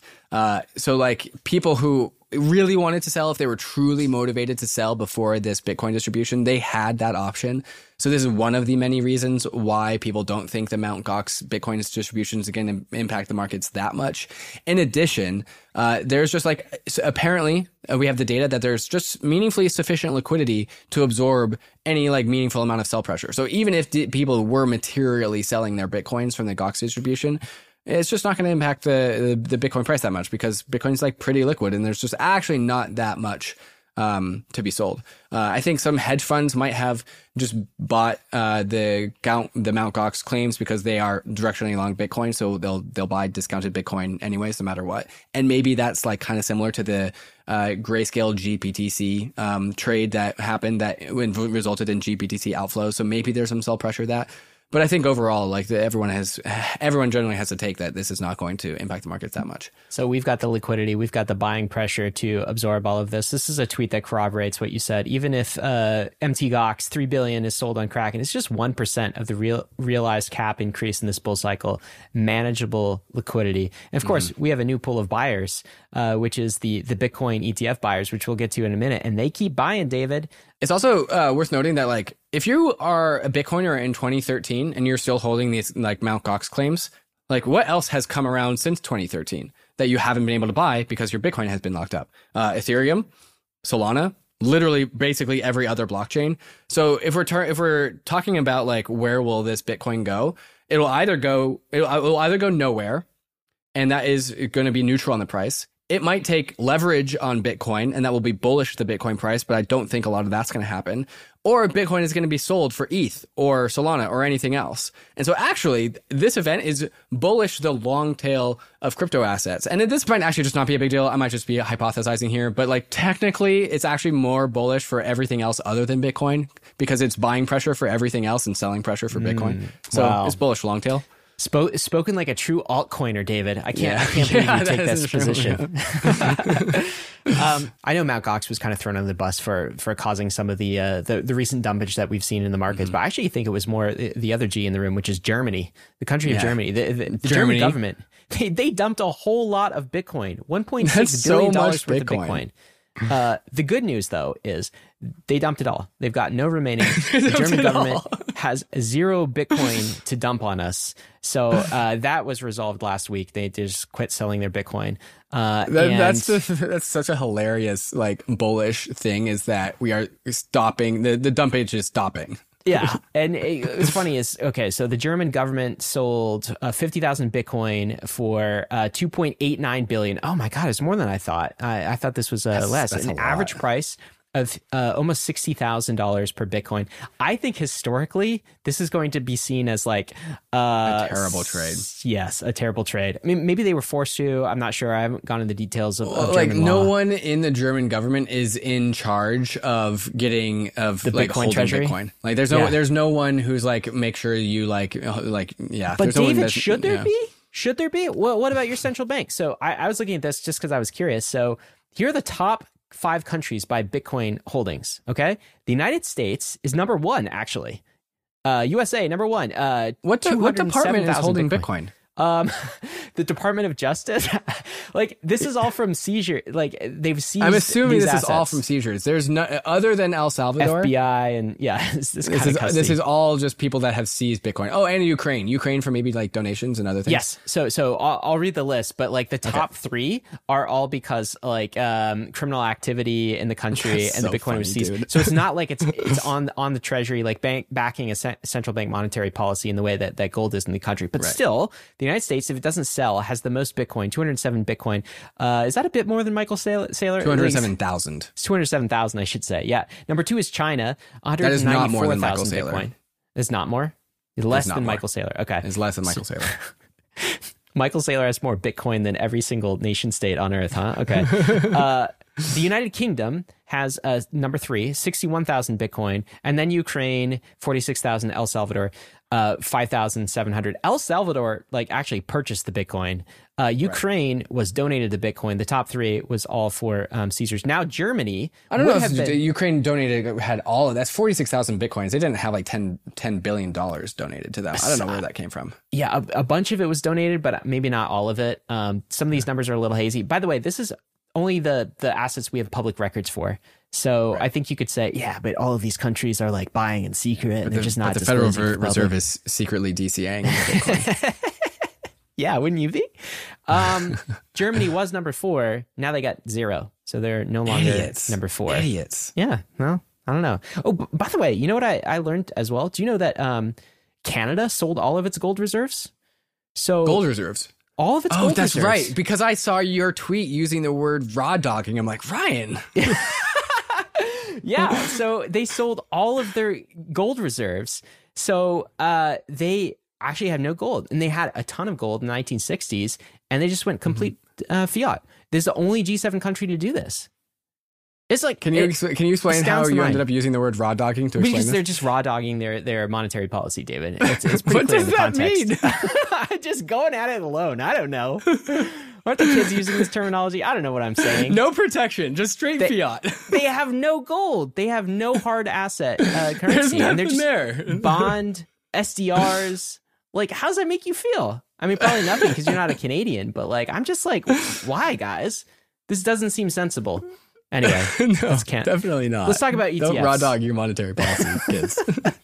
So like people who really wanted to sell, if they were truly motivated to sell before this Bitcoin distribution, they had that option. So this is one of the many reasons why people don't think the Mt. Gox Bitcoin distribution is going to impact the markets that much. In addition, there's just like, apparently we have the data that there's just meaningfully sufficient liquidity to absorb any like meaningful amount of sell pressure. So even if people were materially selling their Bitcoins from the Gox distribution, it's just not going to impact the Bitcoin price that much because Bitcoin's like pretty liquid and there's just actually not that much to be sold. I think some hedge funds might have just bought the Mt. Gox claims because they are directionally long Bitcoin, so they'll buy discounted Bitcoin anyways, no matter what. And maybe that's like kind of similar to the Grayscale GBTC trade that happened that resulted in GBTC outflows. So maybe there's some sell pressure that. But I think overall, like everyone generally has to take that this is not going to impact the markets that much. So we've got the liquidity, we've got the buying pressure to absorb all of this. This is a tweet that corroborates what you said. Even if MT Gox 3 billion is sold on Kraken, it's just 1% of the realized cap increase in this bull cycle. Manageable liquidity. And of course, we have a new pool of buyers, which is the Bitcoin ETF buyers, which we'll get to in a minute. And they keep buying, David. It's also worth noting that like if you are a Bitcoiner in 2013 and you're still holding these like Mt. Gox claims, like what else has come around since 2013 that you haven't been able to buy because your Bitcoin has been locked up? Ethereum, Solana, literally basically every other blockchain. So if we're talking about like where will this Bitcoin go, it'll either go nowhere, and that is going to be neutral on the price. it might take leverage on Bitcoin, and that will be bullish to the Bitcoin price, but I don't think a lot of that's going to happen. Or Bitcoin is going to be sold for ETH or Solana or anything else. And so actually, this event is bullish the long tail of crypto assets. And this might actually just not be a big deal. I might just be hypothesizing here, but like technically, it's actually more bullish for everything else other than Bitcoin because it's buying pressure for everything else and selling pressure for Bitcoin. So it's bullish long tail. Spoken like a true altcoiner, David. I can't believe you take this position. I know Mt. Gox was kind of thrown under the bus for causing some of the recent dumpage that we've seen in the markets, but I actually think it was more the other G in the room, which is Germany, the country of Germany. The German government, they dumped a whole lot of Bitcoin, $1.6 billion worth of Bitcoin. The good news, though, is they dumped it all. They've got no remaining. The German government has 0 Bitcoin to dump on us. So that was resolved last week. They just quit selling their Bitcoin. That's such a hilarious, like, bullish thing is that we are stopping. The dumpage is stopping. Yeah. And it's funny is, okay, so the German government sold 50,000 Bitcoin for 2.89 billion. Oh my God, it's more than I thought. I thought this was less. An average price of almost $60,000 per Bitcoin. I think historically, this is going to be seen as like a terrible trade. Yes, a terrible trade. I mean, maybe they were forced to. I'm not sure. I haven't gone into the details of like German no law. one in the German government is in charge of getting the like Bitcoin treasury. Bitcoin. Like there's no one who's like make sure you like. But David, should there be? Should there be? What about your central bank? So I was looking at this just because I was curious. So here are the top 5 countries by Bitcoin holdings. Okay. The United States is number 1, actually. USA, number 1. What department is holding Bitcoin? The Department of Justice. Like, this is all from seizure. Like, they've seized. I'm assuming this is all from seizures. There's no other than El Salvador, FBI, and this is all just people that have seized Bitcoin. Oh, and Ukraine for maybe like donations and other things. Yes. So I'll read the list, but like the top 3 are all because like criminal activity in the country and the Bitcoin was seized. Dude. So it's not like it's on the treasury, like backing a central bank monetary policy in the way that gold is in the country. But still, the United States, if it doesn't sell, has the most Bitcoin, 207 Bitcoin. Is that a bit more than Michael Saylor? 207,000. It's 207,000, I should say. Yeah. Number 2 is China, 194,000 That is not more than Michael Bitcoin. Saylor. It's not more? Less than Michael Saylor. Okay. It's less than Michael Saylor. Michael Saylor has more Bitcoin than every single nation state on Earth, huh? Okay. The United Kingdom has number 3, 61,000 Bitcoin, and then Ukraine, 46,000, El Salvador, 5,700. El Salvador actually purchased the Bitcoin. Ukraine was donated the Bitcoin. The top 3 was all for Caesars. Now Germany, I don't know if Ukraine had all of that's 46,000 Bitcoins. They didn't have like $10 billion donated to them. I don't know where that came from. Yeah, a bunch of it was donated, but maybe not all of it. Some of these numbers are a little hazy. By the way, this is only the assets we have public records for. So I think you could say, yeah, but all of these countries are like buying in secret, and they're just not. But the Federal Reserve is secretly DCAing Bitcoin. Yeah, wouldn't you be? Germany was number 4. Now they got 0, so they're no longer number 4. Idiots. Yeah. Well, I don't know. Oh, by the way, you know what I learned as well? Do you know that Canada sold all of its gold reserves? So gold reserves. All of its gold that's reserves. Right. Because I saw your tweet using the word raw dogging. I'm like, Ryan. Yeah. So they sold all of their gold reserves. So they actually had no gold, and they had a ton of gold in the 1960s, and they just went complete fiat. This is the only G7 country to do this. It's like, can you explain how you ended up using the word raw dogging to explain because this? They're just raw dogging their monetary policy, David. It's pretty what clear does in the that context. mean? Just going at it alone. I don't know. Aren't the kids using this terminology? I don't know what I'm saying. No protection, just straight fiat. They have no gold. They have no hard asset currency. There's nothing and they're just there. Bond, SDRs. Like, how does that make you feel? I mean, probably nothing because you're not a Canadian. But I'm just like, why, guys? This doesn't seem sensible. Anyway, no, definitely not. Let's talk about ETFs. Don't raw dog your monetary policy, kids.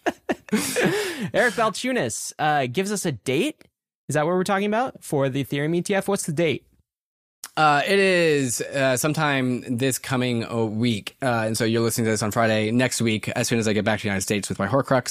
Eric Balchunas gives us a date. Is that what we're talking about for the Ethereum ETF? What's the date? It is sometime this coming week. And so you're listening to this on Friday. Next week, as soon as I get back to the United States with my Horcrux,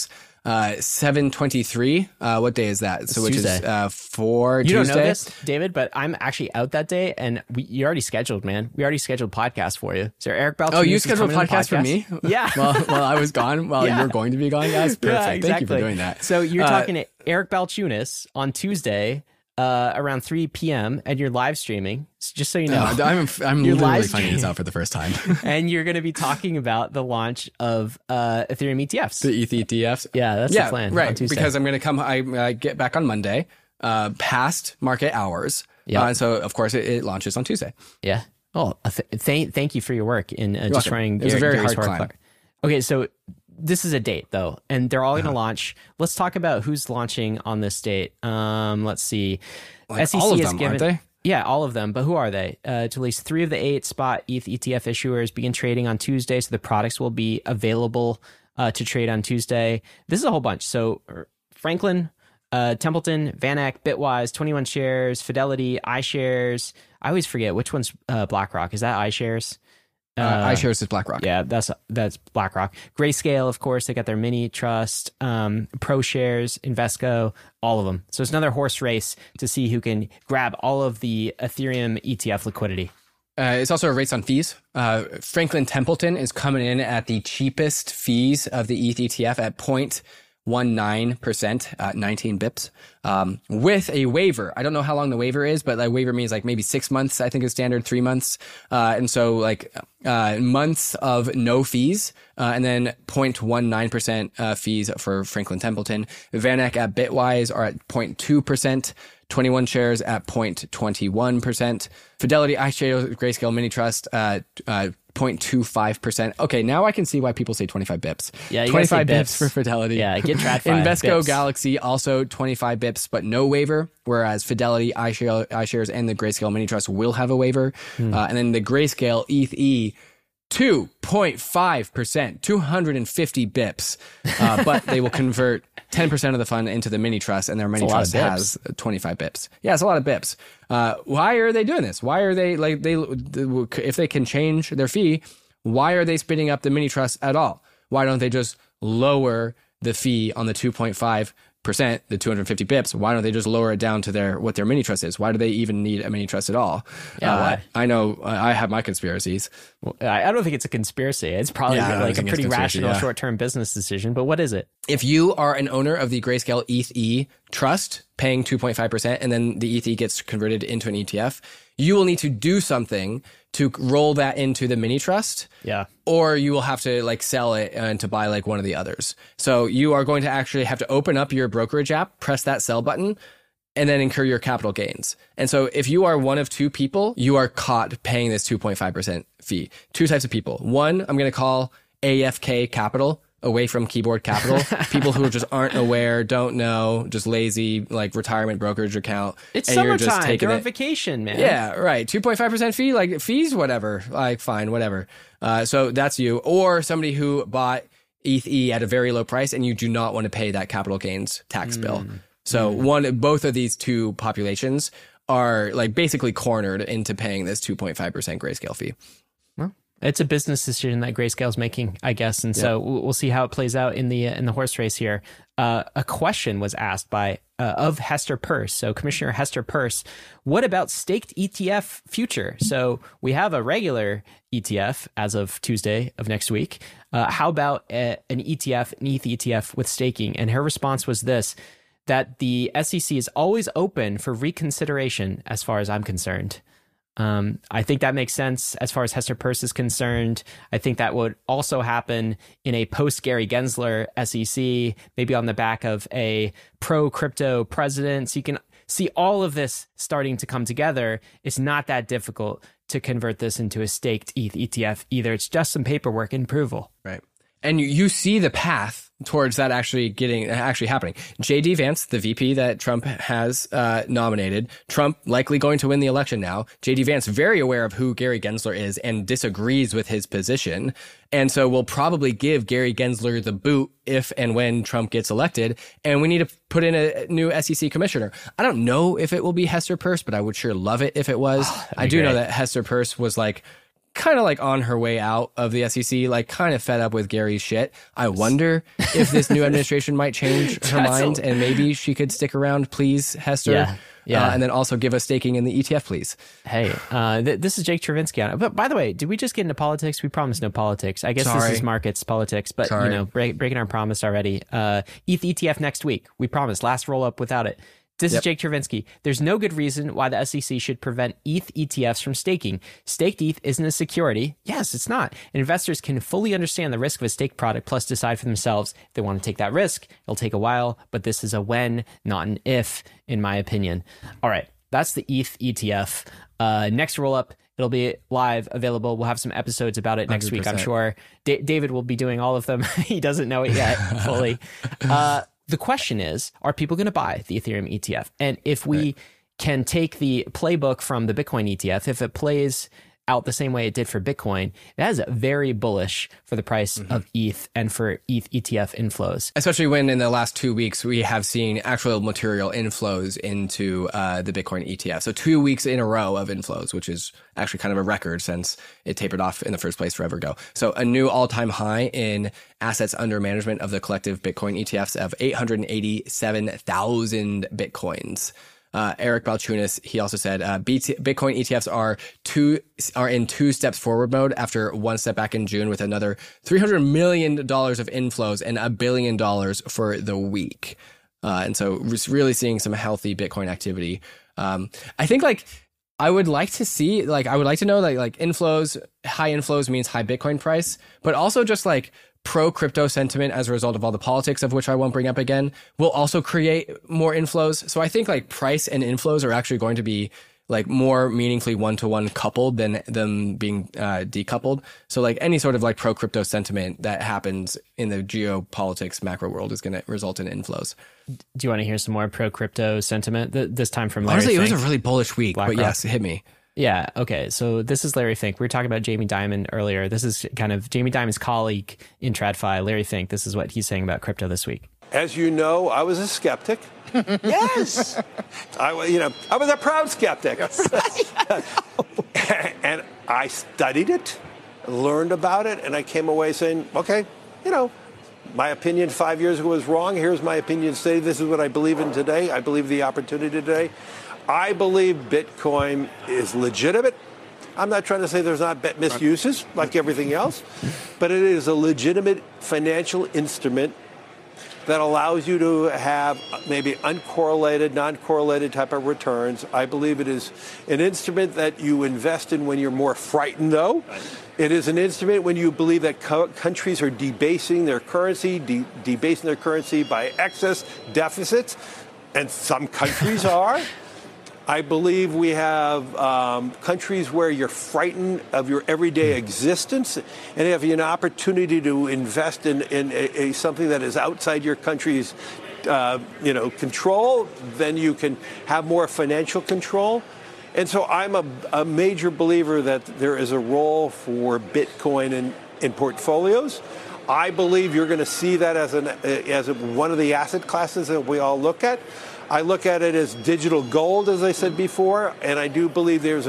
7/23. What day is that? So which Tuesday. is for You Tuesday. don't know this, David, but I'm actually out that day, and you already scheduled, man. We already scheduled podcast for you. So Eric Balchunas. Oh, you scheduled a podcast for me? Yeah. While I was gone, while Yeah. you're going to be gone, guys. Perfect. Yeah, exactly. Thank you for doing that. So you're talking to Eric Balchunas on Tuesday around 3 p.m. and you're live streaming. Just so you know, I'm You're literally live finding this streaming. out for the first time. and you're going to be talking about the launch of Ethereum ETFs. The ETH ETFs. Yeah, that's the plan. Right. On Tuesday. Because I'm going to come. I get back on Monday, past market hours. Yeah. And so of course it launches on Tuesday. Yeah. Oh, thank you for your work in destroying. It was a very Gary's hard work. climb. Okay, so this is a date though, and they're all going to launch. Let's talk about who's launching on this date. Let's see. Like SEC all of has them, given, aren't they? Yeah, all of them. But who are they? To at least 3 of the 8 spot ETH ETF issuers begin trading on Tuesday, so the products will be available to trade on Tuesday. This is a whole bunch. So Franklin, Templeton, VanEck, Bitwise, 21 Shares, Fidelity, iShares. I always forget which one's BlackRock. Is that iShares? iShares is BlackRock. Yeah, that's BlackRock. Grayscale, of course, they got their mini trust, ProShares, Invesco, all of them. So it's another horse race to see who can grab all of the Ethereum ETF liquidity. It's also a race on fees. Franklin Templeton is coming in at the cheapest fees of the ETH ETF at 0.19% at 19 bips, with a waiver. I don't know how long the waiver is, but that waiver means like maybe 6 months, I think is standard, 3 months. And so like, months of no fees, and then 0.19% fees for Franklin Templeton. VanEck at Bitwise are at 0.2%. 21 Shares at 0.21%. Fidelity, iShares, Grayscale, Mini Trust, 0.25%. Okay, now I can see why people say 25 bips. Yeah, you 25 gotta bips say for Fidelity. Yeah, get TradFi. Invesco bips. Galaxy also 25 bips, but no waiver. Whereas Fidelity, iShares, and the Grayscale Mini Trust will have a waiver. And then the Grayscale ETH 2.5%, 250 bips, but they will convert 10% of the fund into the mini trust, and their mini trust has 25 bips. Yeah, it's a lot of bips. Why are they doing this? Why are they like if they can change their fee, why are they spinning up the mini trust at all? Why don't they just lower the fee on the 2.5%, the 250 bips? Why don't they just lower it down to what their mini trust is? Why do they even need a mini trust at all? Yeah, why? I know I have my conspiracies. Well, I don't think it's a conspiracy. It's probably like a pretty rational short-term business decision. But what is it? If you are an owner of the Grayscale ETH trust, paying 2.5%, and then the ETH gets converted into an ETF, you will need to do something to roll that into the mini trust. Yeah. Or you will have to like sell it and to buy like one of the others. So you are going to actually have to open up your brokerage app, press that sell button, and then incur your capital gains. And so if you are one of 2 people, you are caught paying this 2.5% fee. 2 types of people. One, I'm going to call AFK Capital, away from keyboard capital. People who just aren't aware, don't know, just lazy, like retirement brokerage account. It's and summertime. You're just taking They're on vacation, man. Yeah, right. 2.5% fee, like fees, whatever. Like fine, whatever. So that's you. Or somebody who bought ETH at a very low price and you do not want to pay that capital gains tax bill. So both of these 2 populations are like basically cornered into paying this 2.5% Grayscale fee. It's a business decision that Grayscale's making, I guess, and so we'll see how it plays out in the horse race here. A question was asked of Hester Peirce, so Commissioner Hester Peirce. What about staked ETF future? So we have a regular ETF as of Tuesday of next week. How about an ETF, an ETH ETF with staking? And her response was this: that the SEC is always open for reconsideration, as far as I'm concerned. I think that makes sense as far as Hester Peirce is concerned. I think that would also happen in a post Gary Gensler SEC, maybe on the back of a pro crypto president. So you can see all of this starting to come together. It's not that difficult to convert this into a staked ETH ETF either. It's just some paperwork and approval. Right. And you see the path towards that actually happening. J.D. Vance, the VP that Trump has nominated, Trump likely going to win the election now. J.D. Vance very aware of who Gary Gensler is and disagrees with his position. And so will probably give Gary Gensler the boot if and when Trump gets elected. And we need to put in a new SEC commissioner. I don't know if it will be Hester Peirce, but I would sure love it if it was. I do know that Hester Peirce was like kind of like on her way out of the SEC, like kind of fed up with Gary's shit. I wonder if this new administration might change her mind and maybe she could stick around, please, Hester. Yeah. And then also give us staking in the ETF, please. Hey, this is Jake Chervinsky on it. But by the way, did we just get into politics? We promised no politics. I guess this is markets politics, but breaking our promise already. ETH ETF next week. We promised. Last roll up without it. This is Jake Chervinsky. There's no good reason why the SEC should prevent ETH ETFs from staking. Staked ETH isn't a security. Yes, it's not. And investors can fully understand the risk of a staked product, plus decide for themselves if they want to take that risk. It'll take a while, but this is a when, not an if, in my opinion. All right, that's the ETH ETF. Next roll up, it'll be live, available. We'll have some episodes about it next 100%. Week, I'm sure. David will be doing all of them. He doesn't know it yet fully. The question is, are people going to buy the Ethereum ETF? And if we can take the playbook from the Bitcoin ETF, if it plays out the same way it did for Bitcoin, that is very bullish for the price of ETH and for ETH ETF inflows. Especially when in the last 2 weeks, we have seen actual material inflows into the Bitcoin ETF. So 2 weeks in a row of inflows, which is actually kind of a record since it tapered off in the first place forever ago. So a new all-time high in assets under management of the collective Bitcoin ETFs of 887,000 Bitcoins. Eric Balchunas, he also said Bitcoin ETFs are in 2 steps forward mode after 1 step back in June with another $300 million of inflows and $1 billion for the week. And so really seeing some healthy Bitcoin activity. I think I would like to see, I would like to know like inflows, high inflows means high Bitcoin price, but also just pro-crypto sentiment as a result of all the politics, of which I won't bring up again, will also create more inflows. So I think price and inflows are actually going to be more meaningfully one-to-one coupled than them being decoupled. So any sort of pro-crypto sentiment that happens in the geopolitics macro world is going to result in inflows. Do you want to hear some more pro-crypto sentiment this time from Larry Honestly, Fink? It was a really bullish week, but yes, hit me. Yeah. Okay. So this is Larry Fink. We were talking about Jamie Dimon earlier. This is kind of Jamie Dimon's colleague in TradFi, Larry Fink. This is what he's saying about crypto this week. As you know, I was a skeptic. Yes. I was a proud skeptic. And I studied it, learned about it, and I came away saying, okay, my opinion 5 years ago was wrong. Here's my opinion today. This is what I believe in today. I believe the opportunity today. I believe Bitcoin is legitimate. I'm not trying to say there's not misuses like everything else, but it is a legitimate financial instrument that allows you to have maybe uncorrelated, non-correlated type of returns. I believe it is an instrument that you invest in when you're more frightened, though. It is an instrument when you believe that countries are debasing their currency, debasing their currency by excess deficits, and some countries are. I believe we have countries where you're frightened of your everyday existence, and if you have an opportunity to invest in something that is outside your country's control, then you can have more financial control. And so I'm a major believer that there is a role for Bitcoin in portfolios. I believe you're going to see that as one of the asset classes that we all look at. I look at it as digital gold, as I said before, and I do believe there's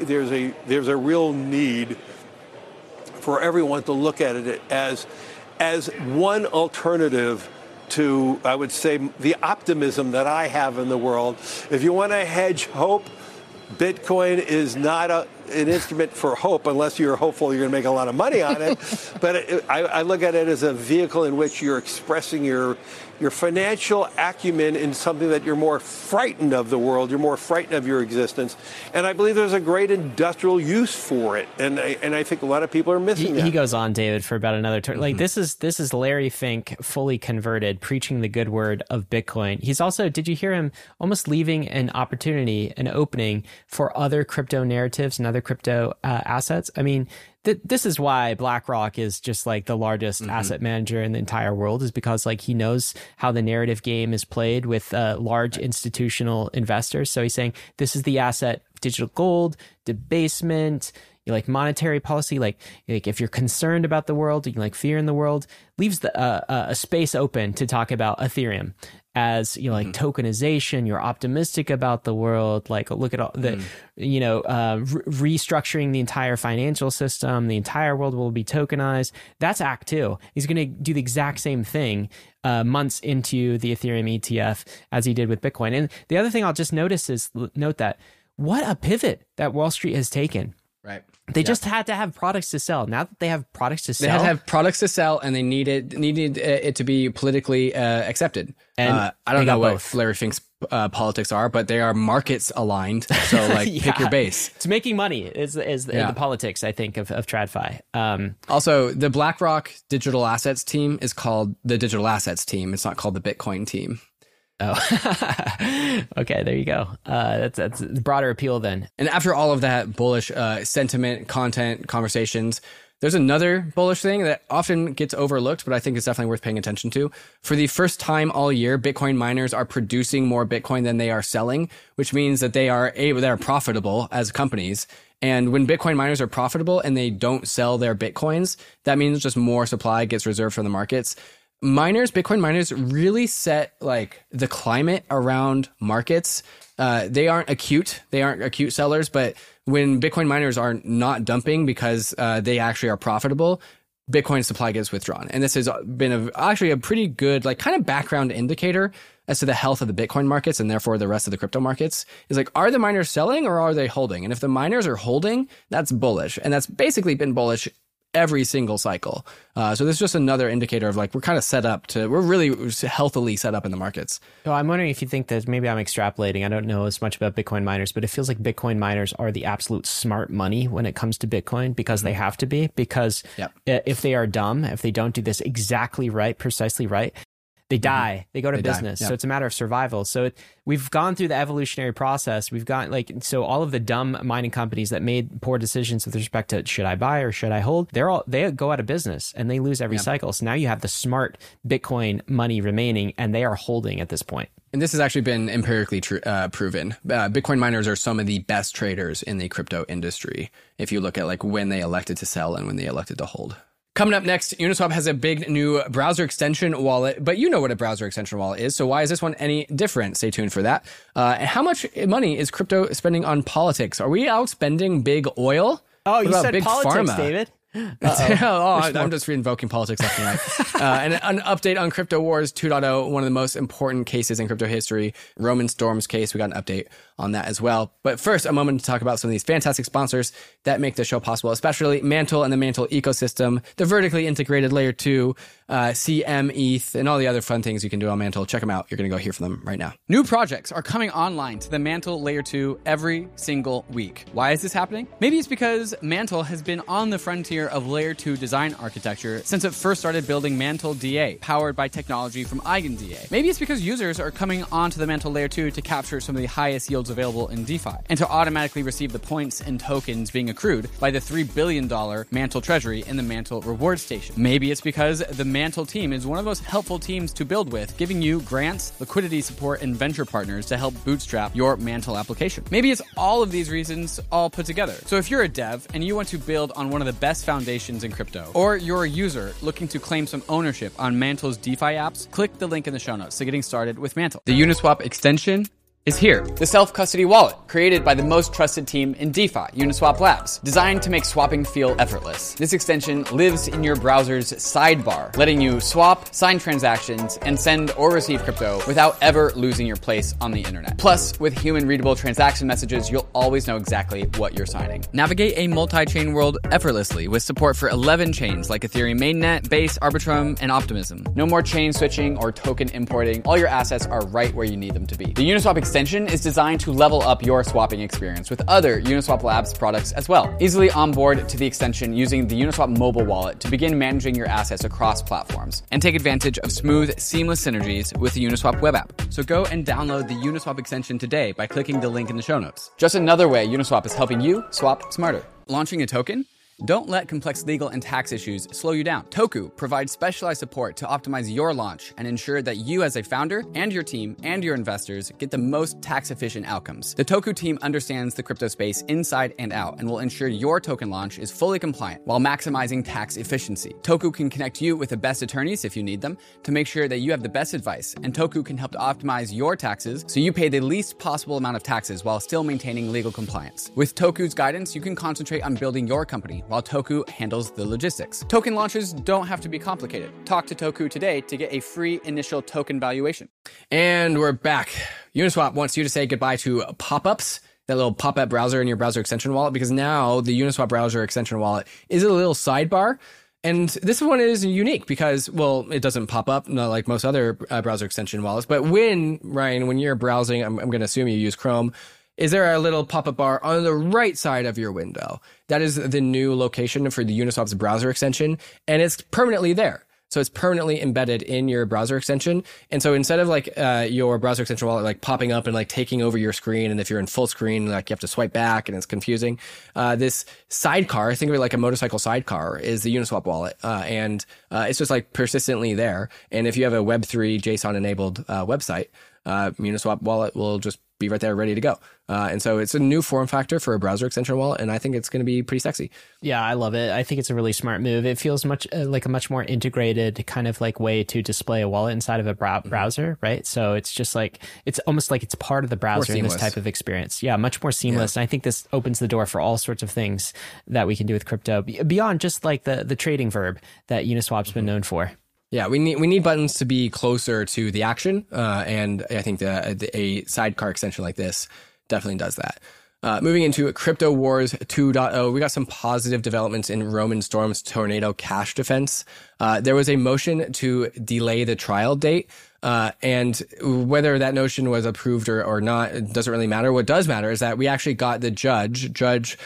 a real need for everyone to look at it as one alternative to, I would say, the optimism that I have in the world. If you want to hedge hope, Bitcoin is not an instrument for hope unless you're hopeful you're going to make a lot of money on it. But I look at it as a vehicle in which you're expressing your financial acumen in something that you're more frightened of the world, you're more frightened of your existence. And I believe there's a great industrial use for it. And I think a lot of people are missing that. He goes on, David, for about another turn. This is Larry Fink fully converted, preaching the good word of Bitcoin. He's also, did you hear him almost leaving an opportunity, an opening for other crypto narratives and other crypto assets? I mean, this is why BlackRock is just the largest asset manager in the entire world, is because he knows how the narrative game is played with large institutional investors. So he's saying this is the asset, digital gold, debasement, monetary policy, if you're concerned about the world, fear in the world, leaves a space open to talk about Ethereum. as, you know, like tokenization, you're optimistic about the world, like look at all the, you know, restructuring the entire financial system, the entire world will be tokenized. That's Act 2. He's going to do the exact same thing months into the Ethereum ETF as he did with Bitcoin. And the other thing I'll just note that what a pivot that Wall Street has taken. Right. They just had to have products to sell. Now that they have products to sell, they had to have products to sell, and they needed it to be politically accepted. And I don't know what Larry Fink's politics are, but they are markets aligned. So like, pick your base. It's making money is the politics, I think, of TradFi. Also, the BlackRock digital assets team is called the digital assets team. It's not called the Bitcoin team. Oh, okay. There you go. That's broader appeal then. And after all of that bullish sentiment, content, conversations, there's another bullish thing that often gets overlooked, but I think is definitely worth paying attention to. For the first time all year, Bitcoin miners are producing more Bitcoin than they are selling, which means that they are profitable as companies. And when Bitcoin miners are profitable and they don't sell their Bitcoins, that means just more supply gets reserved from the markets. Bitcoin miners really set like the climate around markets. They aren't acute sellers, but when Bitcoin miners are not dumping because they actually are profitable, Bitcoin supply gets withdrawn. And this has been actually a pretty good like kind of background indicator as to the health of the Bitcoin markets and therefore the rest of the crypto markets. Is like, are the miners selling or are they holding? And if the miners are holding, that's bullish. And that's basically been bullish every single cycle. So this is just another indicator of like, we're really healthily set up in the markets. So I'm wondering if you think that maybe I'm extrapolating. I don't know as much about Bitcoin miners, but it feels like Bitcoin miners are the absolute smart money when it comes to Bitcoin because they have to be, because if they are dumb, if they don't do this exactly right, precisely right, they die. They go to business. So it's a matter of survival. So we've gone through the evolutionary process. We've got so all of the dumb mining companies that made poor decisions with respect to should I buy or should I hold, they go out of business and they lose every cycle. So now you have the smart Bitcoin money remaining and they are holding at this point. And this has actually been empirically proven. Bitcoin miners are some of the best traders in the crypto industry. If you look at like when they elected to sell and when they elected to hold. Coming up next, Uniswap has a big new browser extension wallet, but you know what a browser extension wallet is, so why is this one any different? Stay tuned for that. And how much money is crypto spending on politics? Are we outspending big oil? Oh, you said big politics, pharma? David? I'm just invoking politics left and right. And an update on Crypto Wars 2.0, one of the most important cases in crypto history, Roman Storm's case. We got an update on that as well. But first, a moment to talk about some of these fantastic sponsors that make the show possible, especially Mantle and the Mantle ecosystem, the vertically integrated layer 2, CM, ETH, and all the other fun things you can do on Mantle. Check them out. You're going to go hear from them right now. New projects are coming online to the Mantle layer 2 every single week. Why is this happening? Maybe it's because Mantle has been on the frontier of layer 2 design architecture since it first started building Mantle DA, powered by technology from EigenDA. Maybe it's because users are coming onto the Mantle layer 2 to capture some of the highest yields available in DeFi, and to automatically receive the points and tokens being accrued by the $3 billion Mantle treasury in the Mantle reward station. Maybe it's because the Mantle team is one of the most helpful teams to build with, giving you grants, liquidity support, and venture partners to help bootstrap your Mantle application. Maybe it's all of these reasons all put together. So if you're a dev and you want to build on one of the best foundations in crypto, or you're a user looking to claim some ownership on Mantle's DeFi apps, click the link in the show notes to getting started with Mantle. The Uniswap extension is here. The self-custody wallet, created by the most trusted team in DeFi, Uniswap Labs, designed to make swapping feel effortless. This extension lives in your browser's sidebar, letting you swap, sign transactions, and send or receive crypto without ever losing your place on the internet. Plus, with human-readable transaction messages, you'll always know exactly what you're signing. Navigate a multi-chain world effortlessly with support for 11 chains like Ethereum Mainnet, Base, Arbitrum, and Optimism. No more chain switching or token importing. All your assets are right where you need them to be. The Uniswap extension is designed to level up your swapping experience with other Uniswap Labs products as well. Easily onboard to the extension using the Uniswap mobile wallet to begin managing your assets across platforms and take advantage of smooth, seamless synergies with the Uniswap web app. So go and download the Uniswap extension today by clicking the link in the show notes. Just another way Uniswap is helping you swap smarter. Launching a token? Don't let complex legal and tax issues slow you down. Toku provides specialized support to optimize your launch and ensure that you as a founder and your team and your investors get the most tax-efficient outcomes. The Toku team understands the crypto space inside and out and will ensure your token launch is fully compliant while maximizing tax efficiency. Toku can connect you with the best attorneys if you need them to make sure that you have the best advice, and Toku can help to optimize your taxes so you pay the least possible amount of taxes while still maintaining legal compliance. With Toku's guidance, you can concentrate on building your company while Toku handles the logistics. Token launches don't have to be complicated. Talk to Toku today to get a free initial token valuation. And we're back. Uniswap wants you to say goodbye to pop-ups, that little pop-up browser in your browser extension wallet, because now the Uniswap browser extension wallet is a little sidebar. And this one is unique because, well, it doesn't pop up, not like most other browser extension wallets. But Ryan, when you're browsing, I'm going to assume you use Chrome, is there a little pop-up bar on the right side of your window? That is the new location for the Uniswap's browser extension, and it's permanently there. So it's permanently embedded in your browser extension. And so instead of like your browser extension wallet like popping up and like taking over your screen, and if you're in full screen, like you have to swipe back and it's confusing, this sidecar, think of it like a motorcycle sidecar, is the Uniswap wallet. And it's just like persistently there. And if you have a Web3 JSON enabled website, Uniswap wallet will just be right there ready to go. And so it's a new form factor for a browser extension wallet, and I think it's going to be pretty sexy. Yeah, I love it. I think it's a really smart move. It feels much like a much more integrated kind of like way to display a wallet inside of a browser, right? So it's just like, it's almost like it's part of the browser in this type of experience. Yeah, much more seamless. Yeah. And I think this opens the door for all sorts of things that we can do with crypto beyond just like the trading verb that Uniswap's been known for. Yeah, we need buttons to be closer to the action, and I think a sidecar extension like this definitely does that. Moving into Crypto Wars 2.0, we got some positive developments in Roman Storm's Tornado Cash defense. There was a motion to delay the trial date, and whether that notion was approved or not, it doesn't really matter. What does matter is that we actually got the Judge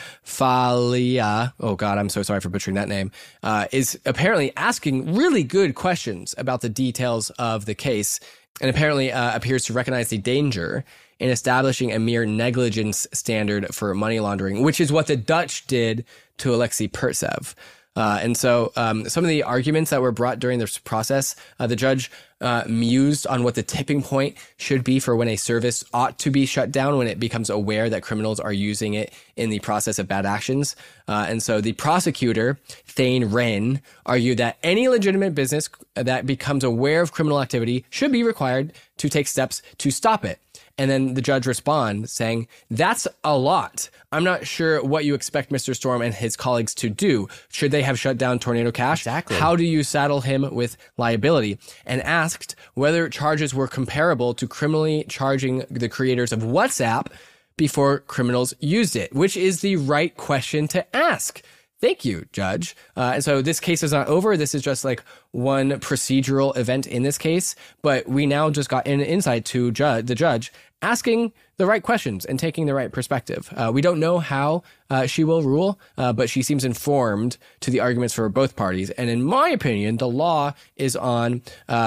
Falia, oh God, I'm so sorry for butchering that name, is apparently asking really good questions about the details of the case, and apparently appears to recognize the danger in establishing a mere negligence standard for money laundering, which is what the Dutch did to Alexei Pertsev. And so some of the arguments that were brought during this process, the judge mused on what the tipping point should be for when a service ought to be shut down when it becomes aware that criminals are using it in the process of bad actions. And so the prosecutor, Thane Wren, argued that any legitimate business that becomes aware of criminal activity should be required to take steps to stop it. And then the judge responds saying, that's a lot. I'm not sure what you expect Mr. Storm and his colleagues to do. Should they have shut down Tornado Cash? Exactly. How do you saddle him with liability? And asked whether charges were comparable to criminally charging the creators of WhatsApp before criminals used it, which is the right question to ask. Thank you, Judge. And so this case is not over. This is just like one procedural event in this case, but we now just got an insight to the judge asking the right questions and taking the right perspective. We don't know how she will rule, but she seems informed to the arguments for both parties. And in my opinion, the law is on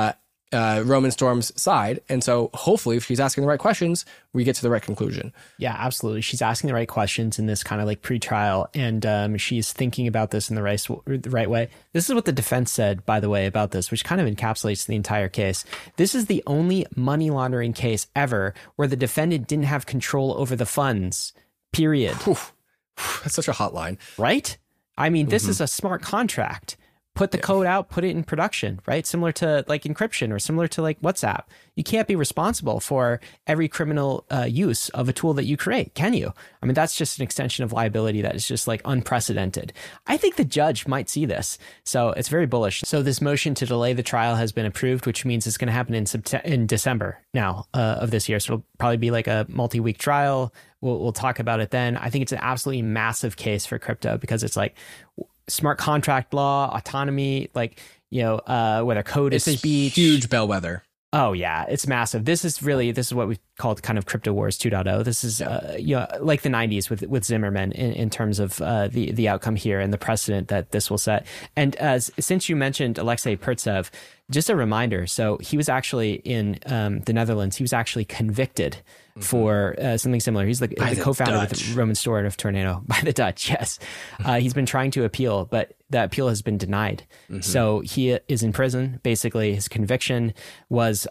Roman Storm's side. And so hopefully if she's asking the right questions, we get to the right conclusion. Yeah, absolutely. She's asking the right questions in this kind of like pre-trial, and she's thinking about this in the right way. This is what the defense said, by the way, about this, which kind of encapsulates the entire case. This is the only money laundering case ever where the defendant didn't have control over the funds, period. That's such a hot line. Right? I mean, this is a smart contract. Put the code out, put it in production, right? Similar to like encryption or similar to like WhatsApp. You can't be responsible for every criminal use of a tool that you create, can you? I mean, that's just an extension of liability that is just like unprecedented. I think the judge might see this. So it's very bullish. So this motion to delay the trial has been approved, which means it's going to happen in December now of this year. So it'll probably be like a multi-week trial. We'll talk about it then. I think it's an absolutely massive case for crypto because it's like smart contract law, autonomy, like, you know, whether code is speech. It's a huge bellwether. Oh, yeah, it's massive. This is what we've called kind of Crypto Wars 2.0. This is, you know, like the 90s with Zimmerman in terms of the outcome here and the precedent that this will set. And since you mentioned Alexei Pertsev, just a reminder. So he was actually in the Netherlands. He was actually convicted for something similar. He's the co-founder of the Roman Store of Tornado by the Dutch. Yes. He's been trying to appeal, but that appeal has been denied. So he is in prison. Basically, his conviction was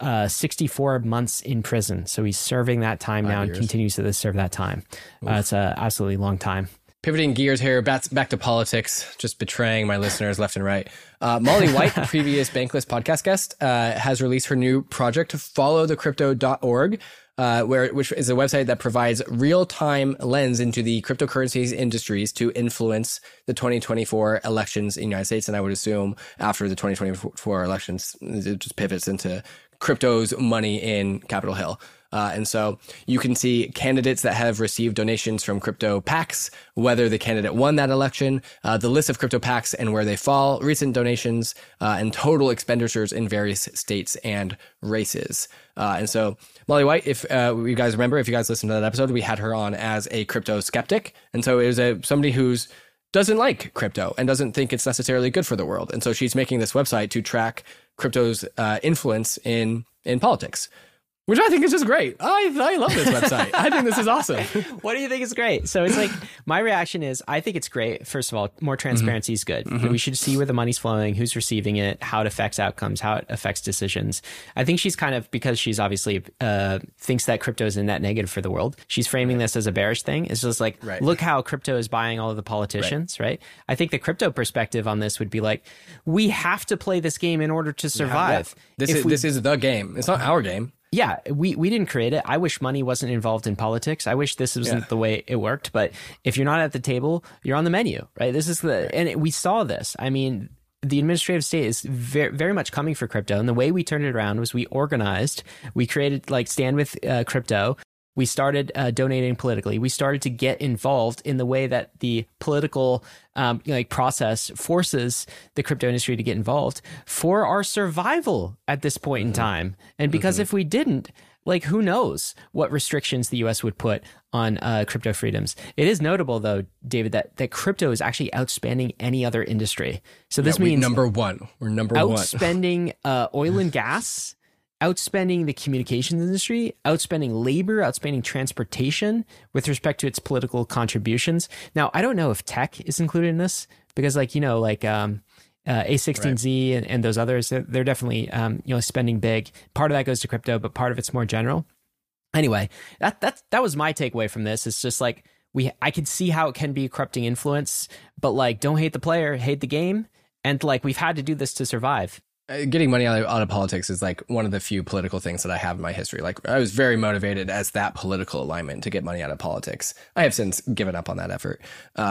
64 months in prison. So he's serving that time now and continues to serve that time. It's an absolutely long time. Pivoting gears here, back to politics, just betraying my listeners left and right. Molly White, previous Bankless podcast guest, has released her new project, followthecrypto.org, which is a website that provides real-time lens into the cryptocurrencies industries to influence the 2024 elections in the United States. And I would assume after the 2024 elections, it just pivots into crypto's money in Capitol Hill. And so you can see candidates that have received donations from crypto PACs, whether the candidate won that election, the list of crypto PACs and where they fall, recent donations, and total expenditures in various states and races. And so Molly White, if you guys remember, if you guys listened to that episode, we had her on as a crypto skeptic. And so it was somebody who's doesn't like crypto and doesn't think it's necessarily good for the world. And so she's making this website to track crypto's influence in politics, which I think is just great. I love this website. I think this is awesome. What do you think is great? So it's like, my reaction is, I think it's great. First of all, more transparency is good. We should see where the money's flowing, who's receiving it, how it affects outcomes, how it affects decisions. I think she's kind of, because she's obviously thinks that crypto is a net negative for the world, she's framing this as a bearish thing. It's just like, look how crypto is buying all of the politicians, right? I think the crypto perspective on this would be like, we have to play this game in order to survive. This is the game. It's not our game. Yeah, we didn't create it. I wish money wasn't involved in politics. I wish this wasn't the way it worked. But if you're not at the table, you're on the menu, right? This is we saw this. I mean, the administrative state is very, very much coming for crypto. And the way we turned it around was we organized, we created like Stand With Crypto. We started donating politically. We started to get involved in the way that the political process forces the crypto industry to get involved for our survival at this point in time. And because if we didn't, like, who knows what restrictions the U.S. would put on crypto freedoms. It is notable, though, David, that crypto is actually outspending any other industry. So this means number one. We're number one. Outspending oil and gas, outspending the communications industry, outspending labor, outspending transportation with respect to its political contributions. Now, I don't know if tech is included in this because, A16Z and those others, they're definitely spending big. Part of that goes to crypto, but part of it's more general. Anyway, that was my takeaway from this. It's just like I could see how it can be a corrupting influence, but like, don't hate the player, hate the game, and like, we've had to do this to survive. Getting money out of politics is like one of the few political things that I have in my history. Like, I was very motivated as that political alignment to get money out of politics. I have since given up on that effort.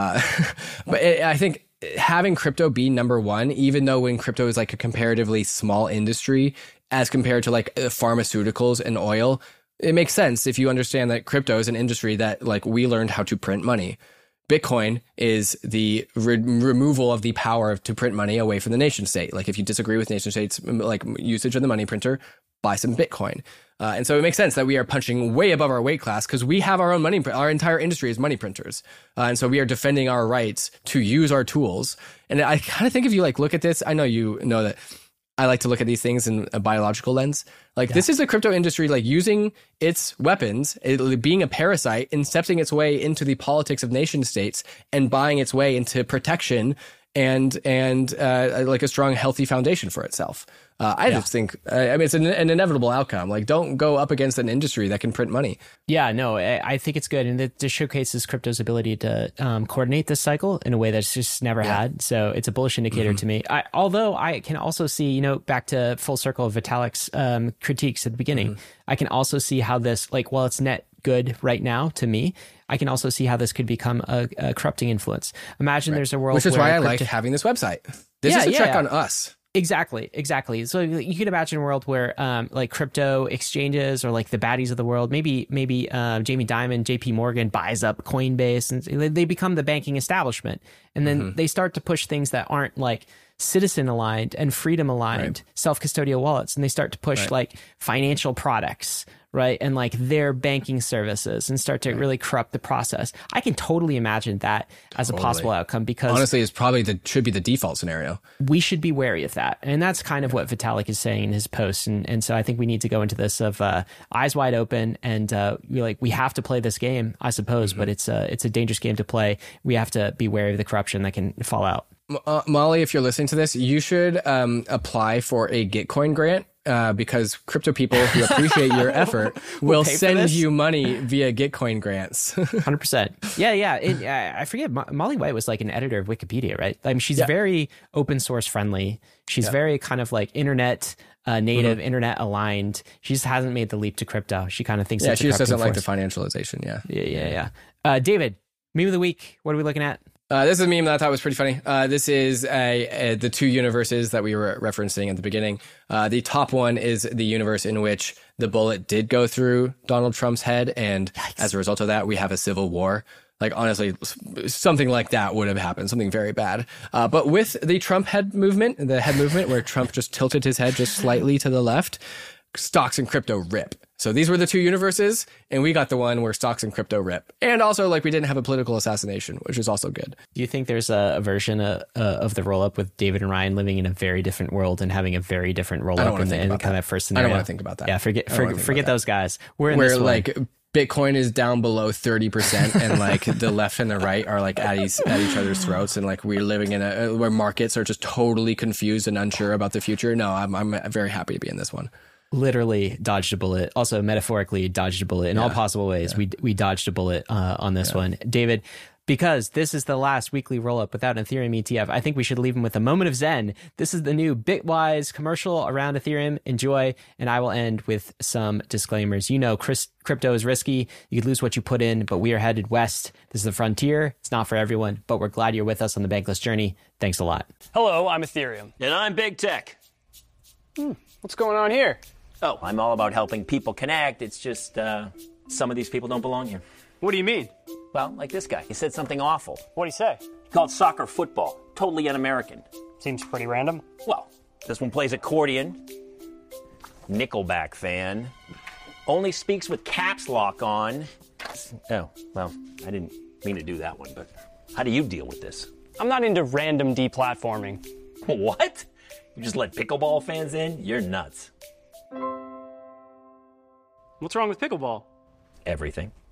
But I think having crypto be number one, even though when crypto is like a comparatively small industry as compared to like pharmaceuticals and oil, it makes sense if you understand that crypto is an industry that like we learned how to print money. Bitcoin is the removal of the power to print money away from the nation state. Like, if you disagree with nation states, like usage of the money printer, buy some Bitcoin. And so it makes sense that we are punching way above our weight class because we have our own money. Our entire industry is money printers. And so we are defending our rights to use our tools. And I kind of think if you like look at this, I know you know that I like to look at these things in a biological lens. Like, this is the crypto industry, like using its weapons, being a parasite, incepting its way into the politics of nation states and buying its way into protection and like a strong, healthy foundation for itself. I just think, it's an inevitable outcome. Like, don't go up against an industry that can print money. Yeah, no, I think it's good. And it just showcases crypto's ability to coordinate this cycle in a way that's just never had. So it's a bullish indicator to me. Although I can also see, back to full circle of Vitalik's critiques at the beginning, I can also see how this, like, while it's net good right now to me, I can also see how this could become a corrupting influence. Imagine there's a world which is why I like having this website. This is a check on us. Exactly. So you could imagine a world where like crypto exchanges or like the baddies of the world, maybe Jamie Dimon, JP Morgan buys up Coinbase and they become the banking establishment. And then they start to push things that aren't like citizen aligned and freedom aligned self-custodial wallets, and they start to push like financial products, right, and like their banking services, and start to really corrupt the process. I can totally imagine that as a possible outcome, because honestly, it's probably should be the default scenario. We should be wary of that, and that's kind of what Vitalik is saying in his post. And so I think we need to go into this of eyes wide open, and we have to play this game, I suppose, but it's a dangerous game to play. We have to be wary of the corruption that can fall out. Molly, if you're listening to this, you should apply for a Gitcoin grant. Because crypto people who appreciate your effort will send you money via Gitcoin grants. 100%. Yeah. I forget. Molly White was like an editor of Wikipedia, right? I mean, she's very open source friendly. She's very kind of like internet native, internet aligned. She just hasn't made the leap to crypto. She kind of thinks she just doesn't like the financialization. Yeah. David, meme of the week. What are we looking at? This is a meme that I thought was pretty funny. This is the two universes that we were referencing at the beginning. The top one is the universe in which the bullet did go through Donald Trump's head, and as a result of that, we have a civil war. Like, honestly, something like that would have happened, something very bad. But with the Trump head movement, where Trump just tilted his head just slightly to the left, stocks and crypto rip. So these were the two universes, and we got the one where stocks and crypto rip. And also, like, we didn't have a political assassination, which is also good. Do you think there's a version of the roll-up with David and Ryan living in a very different world and having a very different roll-up in kind of first scenario? I don't want to think about that. Yeah, forget those guys. We're in this one. Like, Bitcoin is down below 30%, and like the left and the right are like at each other's throats, and like we're living in where markets are just totally confused and unsure about the future. No, I'm very happy to be in this one. Literally dodged a bullet. Also metaphorically dodged a bullet in all possible ways. We dodged a bullet on this one. David, because this is the last weekly roll-up without an Ethereum ETF, I think we should leave him with a moment of zen. This is the new Bitwise commercial around Ethereum. Enjoy, and I will end with some disclaimers. You know, crypto is risky. You could lose what you put in, but we are headed west. This is the frontier. It's not for everyone, but we're glad you're with us on the Bankless journey. Thanks a lot. Hello, I'm Ethereum. And I'm Big Tech. What's going on here? Oh, I'm all about helping people connect. It's just some of these people don't belong here. What do you mean? Well, like this guy. He said something awful. What'd he say? He called soccer football. Totally un-American. Seems pretty random. Well, this one plays accordion. Nickelback fan. Only speaks with caps lock on. Oh, well, I didn't mean to do that one, but how do you deal with this? I'm not into random deplatforming. What? You just let pickleball fans in? You're nuts. What's wrong with pickleball? Everything.